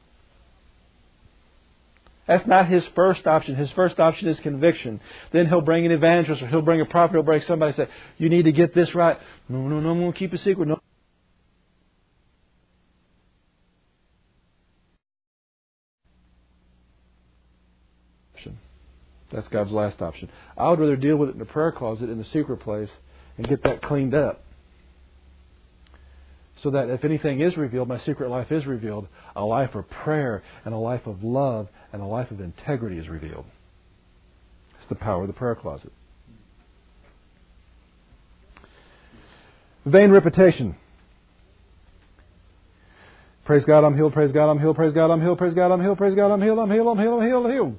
That's not His first option. His first option is conviction. Then He'll bring an evangelist, or He'll bring a prophet, He'll bring somebody and say, you need to get this right. No, I'm going to keep it secret. No. That's God's last option. I would rather deal with it in the prayer closet, in the secret place, and get that cleaned up. So that if anything is revealed, my secret life is revealed, a life of prayer and a life of love and a life of integrity is revealed. It's the power of the prayer closet. Vain repetition. Praise God, I'm healed. Praise God, I'm healed. Praise God, I'm healed. Praise God, I'm healed. Praise God, I'm healed. I'm healed. I'm healed. I'm healed. I'm healed.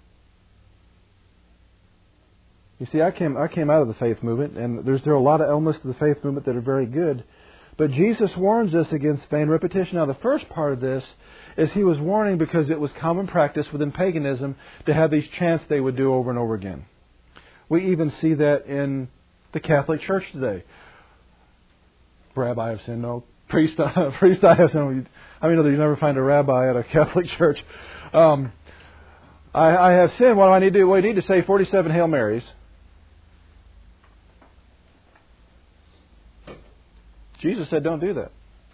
You see, I came out of the faith movement, and there are a lot of elements to the faith movement that are very good. But Jesus warns us against vain repetition. Now, the first part of this is He was warning because it was common practice within paganism to have these chants they would do over and over again. We even see that in the Catholic Church today. Rabbi, I've sinned. No. Priest, I have sinned. I mean, you never find a rabbi at a Catholic church. I have sinned. What do I need to do? Well, you need to say 47 Hail Marys. Jesus said, don't do that.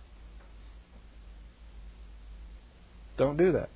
Don't do that.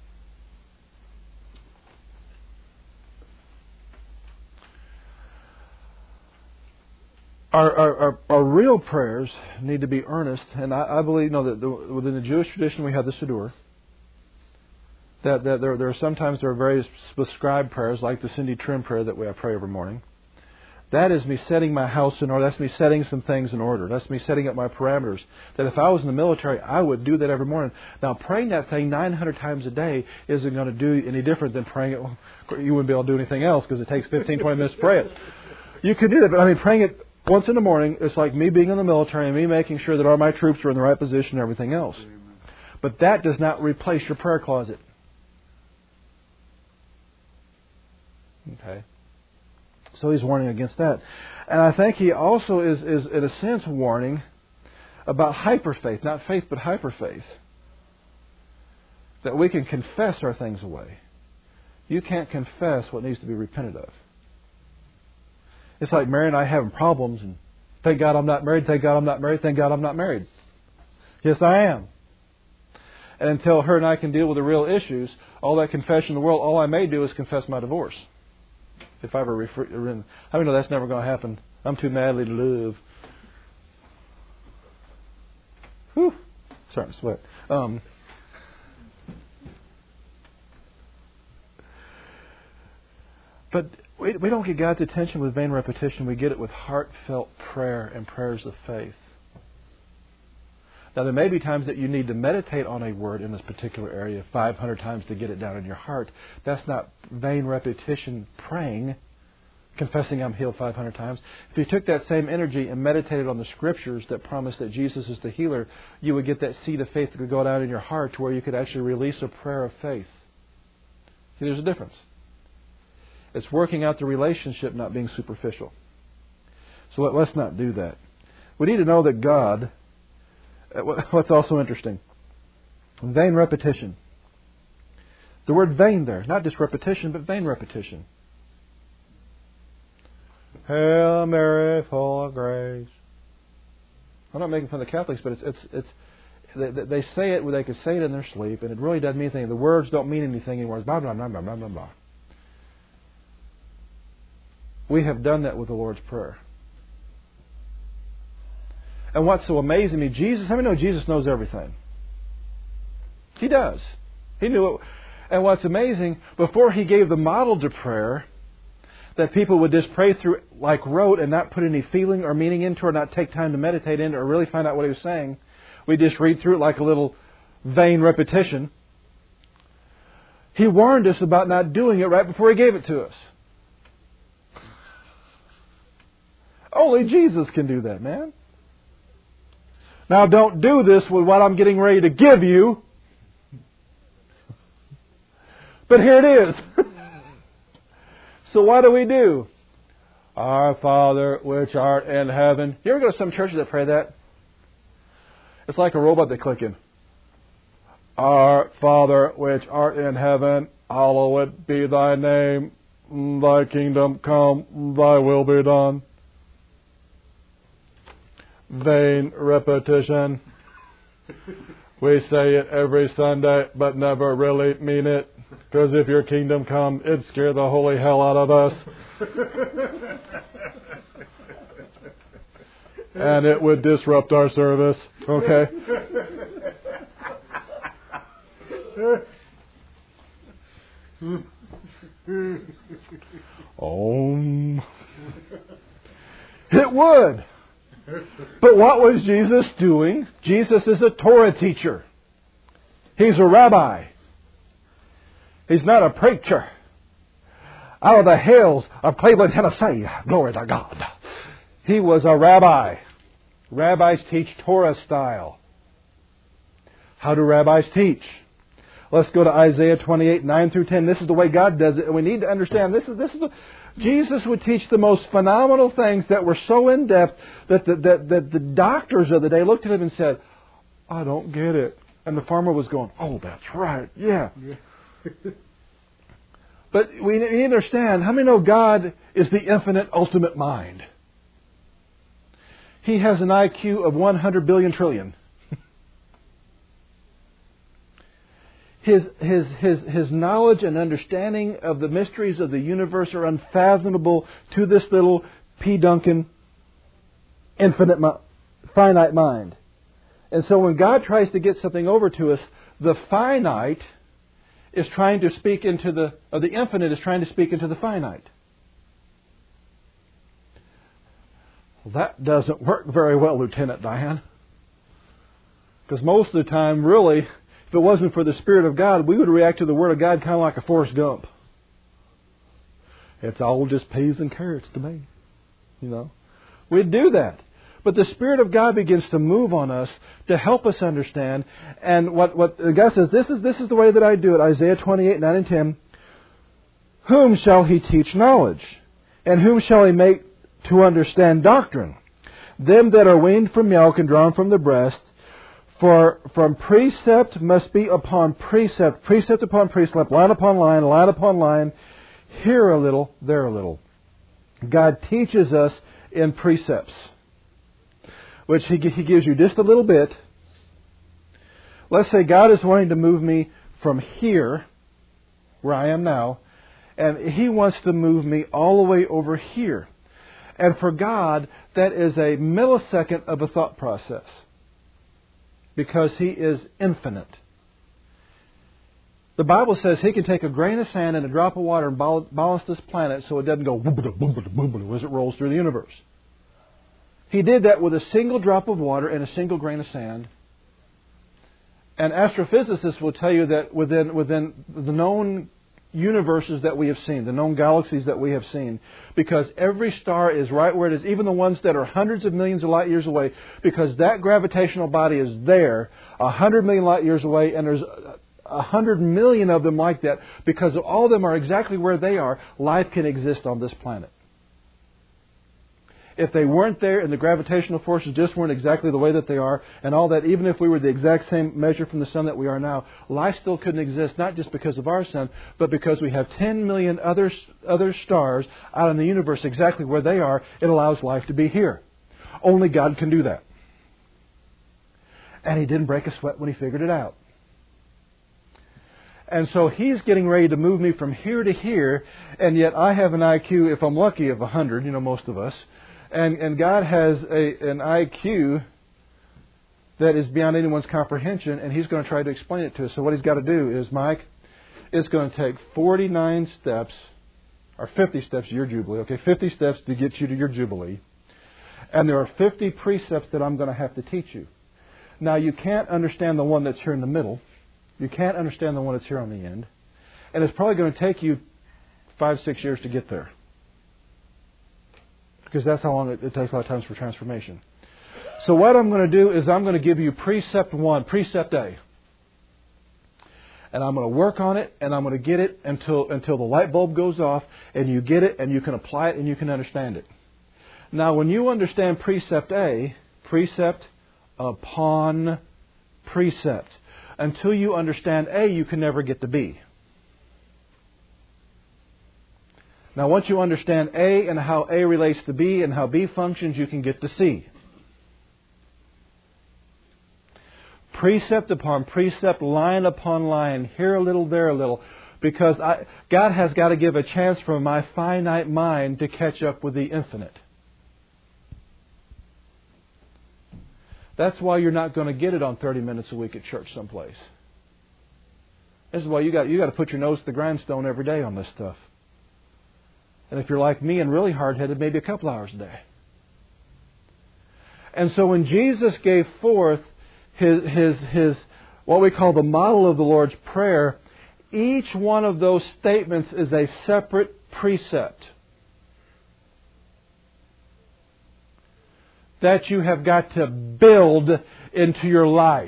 Our real prayers need to be earnest, and I believe that within the Jewish tradition we have the Siddur. That there are sometimes very prescribed prayers, like the Cindy Trim prayer that I pray every morning. That is me setting my house in order. That's me setting some things in order. That's me setting up my parameters. That if I was in the military, I would do that every morning. Now, praying that thing 900 times a day isn't going to do any different than praying it. Well, you wouldn't be able to do anything else because it takes 15, 20 minutes to pray it. You could do that, but praying it once in the morning, it's like me being in the military and me making sure that all my troops are in the right position and everything else. But that does not replace your prayer closet. Okay. So he's warning against that. And I think he also is in a sense warning about hyperfaith. Not faith, but hyperfaith. That we can confess our things away. You can't confess what needs to be repented of. It's like Mary and I having problems, and thank God I'm not married, thank God I'm not married, thank God I'm not married. Yes, I am. And until her and I can deal with the real issues, all that confession in the world, all I may do is confess my divorce. If I ever how many know that's never going to happen? I'm too madly to live. Whew. Starting to sweat. But we don't get God's attention with vain repetition. We get it with heartfelt prayer and prayers of faith. Now, there may be times that you need to meditate on a word in this particular area 500 times to get it down in your heart. That's not vain repetition praying, confessing I'm healed 500 times. If you took that same energy and meditated on the Scriptures that promise that Jesus is the healer, you would get that seed of faith that could go down in your heart to where you could actually release a prayer of faith. See, there's a difference. It's working out the relationship, not being superficial. So let's not do that. We need to know that God... What's also interesting, vain repetition. The word vain there, not just repetition, but vain repetition. Hail Mary, full of grace. I'm not making fun of the Catholics, but they say it where they could say it in their sleep, and it really doesn't mean anything. The words don't mean anything anymore. It's blah, blah, blah, blah, blah, blah, blah. We have done that with the Lord's Prayer. And what's so amazing to me, Jesus, how many know Jesus knows everything? He does. He knew it. And what's amazing, before He gave the model to prayer, that people would just pray through like rote and not put any feeling or meaning into it, or not take time to meditate into it, or really find out what He was saying. We just read through it like a little vain repetition. He warned us about not doing it right before He gave it to us. Only Jesus can do that, man. Now, don't do this with what I'm getting ready to give you. But here it is. So what do? Our Father, which art in heaven. You ever go to some churches that pray that? It's like a robot they click in. Our Father, which art in heaven, hallowed be thy name. Thy kingdom come, thy will be done. Vain repetition. We say it every Sunday, but never really mean it. Because if your kingdom come, it'd scare the holy hell out of us. And it would disrupt our service. Okay? It would. But what was Jesus doing? Jesus is a Torah teacher. He's a rabbi. He's not a preacher. Out of the hills of Cleveland, Tennessee, glory to God. He was a rabbi. Rabbis teach Torah style. How do rabbis teach? Let's go to Isaiah 28, 9 through 10. This is the way God does it. And we need to understand Jesus would teach the most phenomenal things that were so in-depth that the doctors of the day looked at him and said, I don't get it. And the farmer was going, oh, that's right, yeah. But we need to understand, how many know God is the infinite, ultimate mind? He has an IQ of 100 billion trillion. His knowledge and understanding of the mysteries of the universe are unfathomable to this little P. Duncan finite mind. And so when God tries to get something over to us, the finite is trying to speak into the infinite is trying to speak into the finite. Well, that doesn't work very well, Lieutenant Diane. Because most of the time, really, if it wasn't for the Spirit of God, we would react to the Word of God kind of like a Forrest Gump. It's all just peas and carrots to me. You know, we'd do that. But the Spirit of God begins to move on us to help us understand. And what God says, this is the way that I do it. Isaiah 28, 9 and 10. Whom shall He teach knowledge? And whom shall He make to understand doctrine? Them that are weaned from milk and drawn from the breast. For from precept must be upon precept, precept upon precept, line upon line, line upon line, here a little, there a little. God teaches us in precepts, which He gives you just a little bit. Let's say God is wanting to move me from here, where I am now, and He wants to move me all the way over here. And for God, that is a millisecond of a thought process, because He is infinite. The Bible says He can take a grain of sand and a drop of water and balance this planet so it doesn't go as it rolls through the universe. He did that with a single drop of water and a single grain of sand. And astrophysicists will tell you that within the known universes that we have seen, the known galaxies that we have seen, because every star is right where it is, even the ones that are hundreds of millions of light years away, because that gravitational body is there 100 million light years away, and there's 100 million of them like that. Because all of them are exactly where they are, life can exist on this planet. If they weren't there and the gravitational forces just weren't exactly the way that they are and all that, even if we were the exact same measure from the sun that we are now, life still couldn't exist, not just because of our sun, but because we have 10 million other stars out in the universe exactly where they are. It allows life to be here. Only God can do that. And He didn't break a sweat when He figured it out. And so He's getting ready to move me from here to here, and yet I have an IQ, if I'm lucky, of 100, most of us. And God has an IQ that is beyond anyone's comprehension, and He's going to try to explain it to us. So what He's got to do is, Mike, it's going to take 49 steps, or 50 steps to your Jubilee, 50 steps to get you to your Jubilee. And there are 50 precepts that I'm going to have to teach you. Now, you can't understand the one that's here in the middle. You can't understand the one that's here on the end. And it's probably going to take you 5-6 years to get there. Because that's how long it takes a lot of times for transformation. So what I'm going to do is I'm going to give you precept 1, precept A. And I'm going to work on it, and I'm going to get it until the light bulb goes off, and you get it, and you can apply it, and you can understand it. Now, when you understand precept A, precept upon precept, until you understand A, you can never get to B. Now, once you understand A and how A relates to B and how B functions, you can get to C. Precept upon precept, line upon line, here a little, there a little. Because God has got to give a chance for my finite mind to catch up with the infinite. That's why you're not going to get it on 30 minutes a week at church someplace. This is why you got to put your nose to the grindstone every day on this stuff. And if you're like me and really hard-headed, maybe a couple hours a day. And so when Jesus gave forth his what we call the model of the Lord's Prayer, each one of those statements is a separate precept that you have got to build into your life.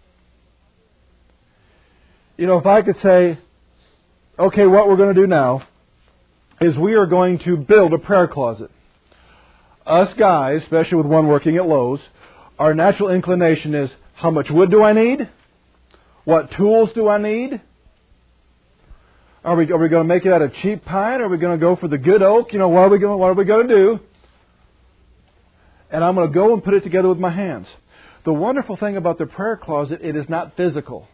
If I could say, okay, what we're going to do now is we are going to build a prayer closet. Us guys, especially with one working at Lowe's, our natural inclination is, how much wood do I need? What tools do I need? Are we going to make it out of cheap pine? Are we going to go for the good oak? What are we going to do? And I'm going to go and put it together with my hands. The wonderful thing about the prayer closet, it is not physical.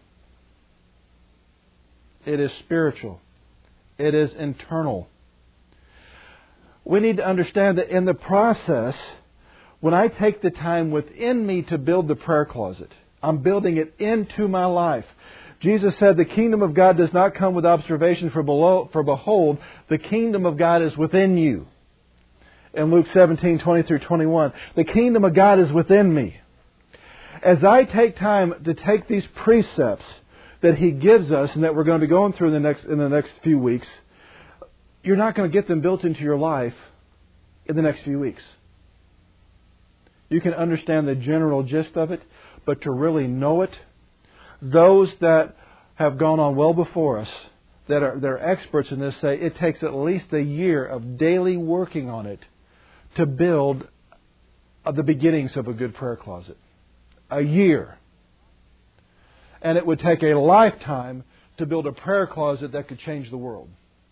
It is spiritual. It is internal. We need to understand that in the process, when I take the time within me to build the prayer closet, I'm building it into my life. Jesus said the kingdom of God does not come with observation, for behold, the kingdom of God is within you. In Luke 17:20 through 21, the kingdom of God is within me. As I take time to take these precepts that He gives us and that we're going to be going through in the next few weeks, you're not going to get them built into your life in the next few weeks. You can understand the general gist of it, but to really know it, those that have gone on well before us, they're experts in this, say it takes at least a year of daily working on it to build the beginnings of a good prayer closet. A year. And it would take a lifetime to build a prayer closet that could change the world.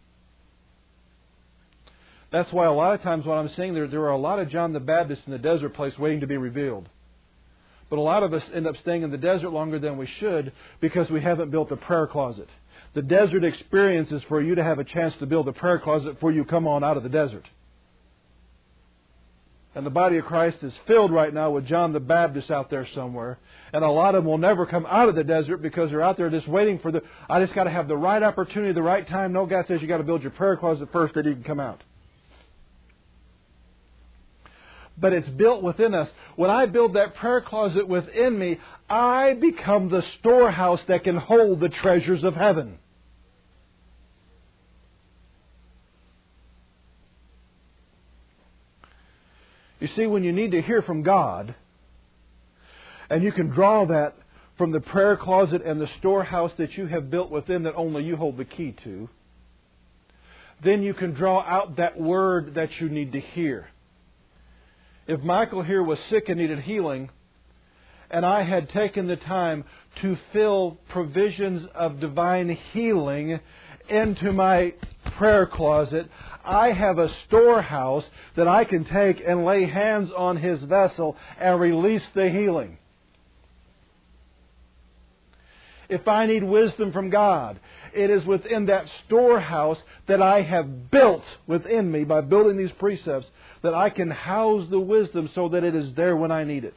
That's why a lot of times when I'm seeing there are a lot of John the Baptist in the desert place waiting to be revealed. But a lot of us end up staying in the desert longer than we should because we haven't built a prayer closet. The desert experience is for you to have a chance to build a prayer closet before you come on out of the desert. And the body of Christ is filled right now with John the Baptist out there somewhere. And a lot of them will never come out of the desert because they're out there just waiting for I just got to have the right opportunity, the right time. No, God says you got to build your prayer closet first that you can come out. But it's built within us. When I build that prayer closet within me, I become the storehouse that can hold the treasures of heaven. You see, when you need to hear from God, and you can draw that from the prayer closet and the storehouse that you have built within that only you hold the key to, then you can draw out that word that you need to hear. If Michael here was sick and needed healing, and I had taken the time to fill provisions of divine healing into my prayer closet, I have a storehouse that I can take and lay hands on his vessel and release the healing. If I need wisdom from God, it is within that storehouse that I have built within me by building these precepts that I can house the wisdom so that it is there when I need it.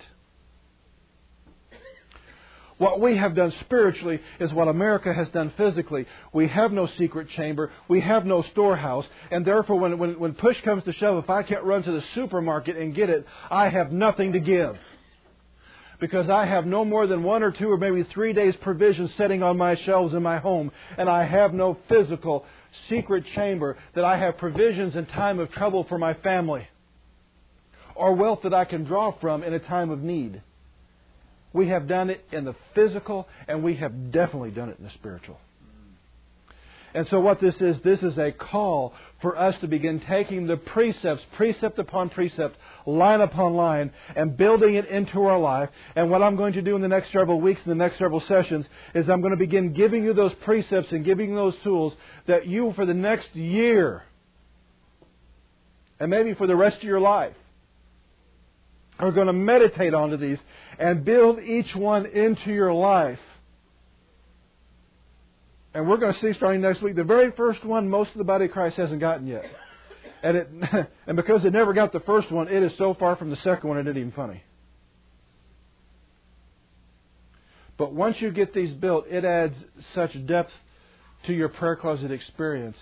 What we have done spiritually is what America has done physically. We have no secret chamber. We have no storehouse. And therefore, when push comes to shove, if I can't run to the supermarket and get it, I have nothing to give. Because I have no more than 1 or 2 or maybe 3 days provisions sitting on my shelves in my home. And I have no physical secret chamber that I have provisions in time of trouble for my family. Or wealth that I can draw from in a time of need. We have done it in the physical, and we have definitely done it in the spiritual. And so what this is a call for us to begin taking the precepts, precept upon precept, line upon line, and building it into our life. And what I'm going to do in the next several weeks, in the next several sessions, is I'm going to begin giving you those precepts and giving you those tools that you, for the next year, and maybe for the rest of your life, are going to meditate onto these and build each one into your life. And we're going to see starting next week, the very first one most of the body of Christ hasn't gotten yet. And because it never got the first one, it is so far from the second one it isn't even funny. But once you get these built, it adds such depth to your prayer closet experience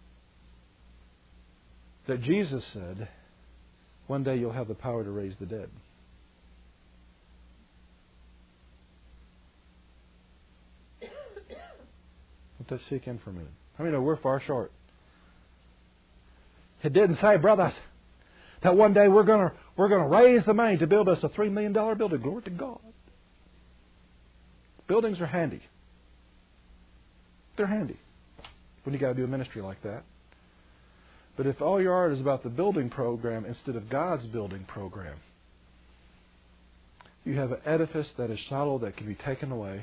that Jesus said, one day you'll have the power to raise the dead. Let that sink in for a minute. How many know we're far short? It didn't say, brothers, that one day we're going to raise the money to build us a $3 million building. Glory to God. Buildings are handy. They're handy when you got to do a ministry like that. But if all your art is about the building program instead of God's building program, you have an edifice that is shallow that can be taken away.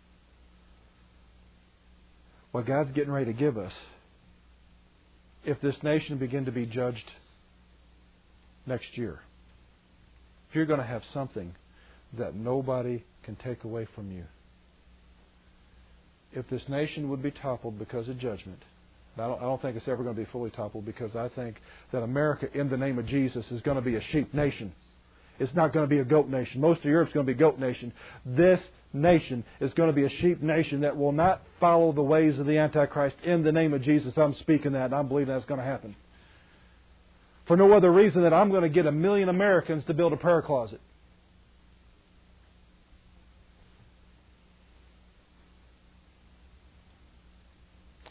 What God's getting ready to give us, if this nation begin to be judged next year, you're going to have something that nobody can take away from you. If this nation would be toppled because of judgment, I don't think it's ever going to be fully toppled, because I think that America, in the name of Jesus, is going to be a sheep nation. It's not going to be a goat nation. Most of Europe's going to be a goat nation. This nation is going to be a sheep nation that will not follow the ways of the Antichrist. In the name of Jesus, I'm speaking that, and I'm believing that's going to happen. For no other reason than I'm going to get 1 million Americans to build a prayer closet.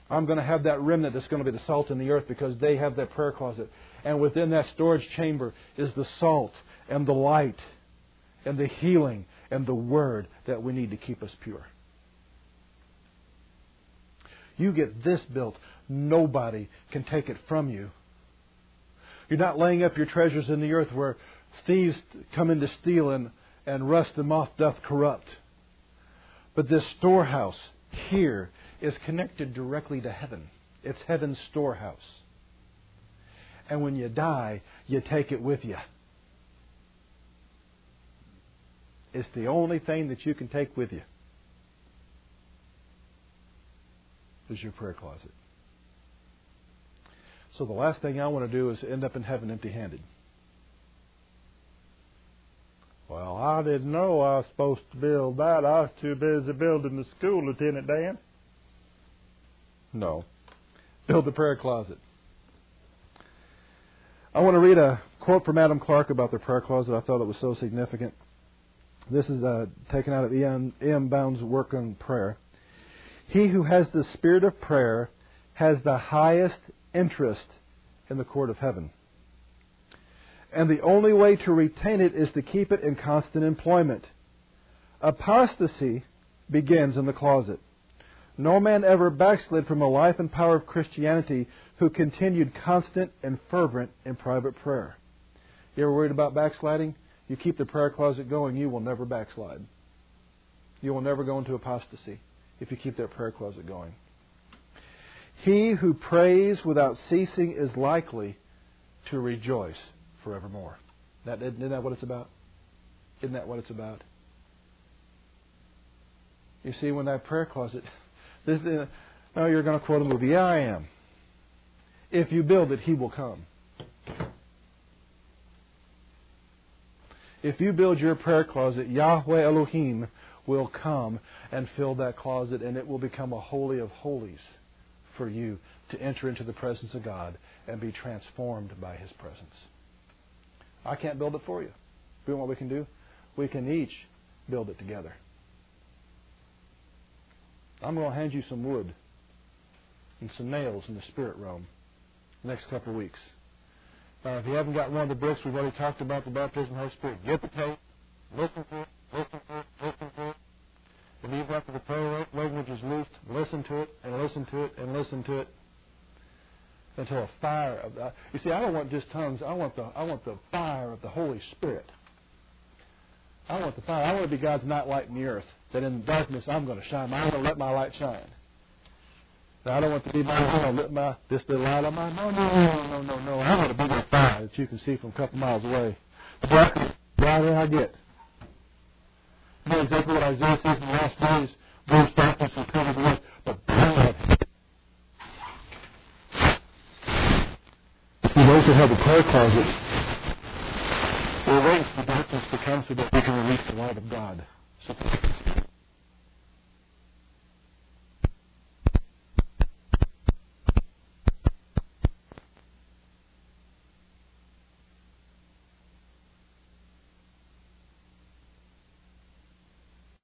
I'm going to have that remnant that's going to be the salt in the earth because they have that prayer closet. And within that storage chamber is the salt and the light and the healing and the Word that we need to keep us pure. You get this built, nobody can take it from you. You're not laying up your treasures in the earth where thieves come in to steal and rust and moth doth corrupt. But this storehouse here is connected directly to heaven. It's heaven's storehouse. And when you die, you take it with you. It's the only thing that you can take with you. Is your prayer closet. So the last thing I want to do is end up in heaven empty-handed. Well, I didn't know I was supposed to build that. I was too busy building the school, Lieutenant Dan. No. Build the prayer closet. I want to read a quote from Adam Clark about the prayer closet. I thought it was so significant. This is taken out of E.M. Bound's work on prayer. He who has the spirit of prayer has the highest interest in the court of heaven. And the only way to retain it is to keep it in constant employment. Apostasy begins in the closet. No man ever backslid from the life and power of Christianity who continued constant and fervent in private prayer. You ever worried about backsliding? You keep the prayer closet going, you will never backslide. You will never go into apostasy if you keep that prayer closet going. He who prays without ceasing is likely to rejoice forevermore. Isn't that what it's about? Isn't that what it's about? You see, when that prayer closet... Now you're going to quote a movie. Yeah, I am. If you build it, He will come. If you build your prayer closet, Yahweh Elohim will come and fill that closet, and it will become a holy of holies for you to enter into the presence of God and be transformed by His presence. I can't build it for you. You know what we can do? We can each build it together. I'm going to hand you some wood and some nails in the spirit realm the next couple of weeks. If you haven't got one of the books, we've already talked about the baptism of the Holy Spirit. Get the tape, listen to it, listen to it, listen to it. If you've got the prayer language is loosed, listen to it, and listen to it, and listen to it. Until a fire of the... You see, I don't want just tongues. I want the fire of the Holy Spirit. I want the fire. I want to be God's nightlight in the earth. That in the darkness I'm going to shine. I'm going to let my light shine. Now, I don't want to be this little light of mine. No. I want to be that fire that you can see from a couple miles away. The brighter I get. You know exactly what Isaiah says in the last days. Those darkness will cover the earth, but blood. See, those who have the prayer closet, we're waiting for the darkness to come so that we can release the light of God. So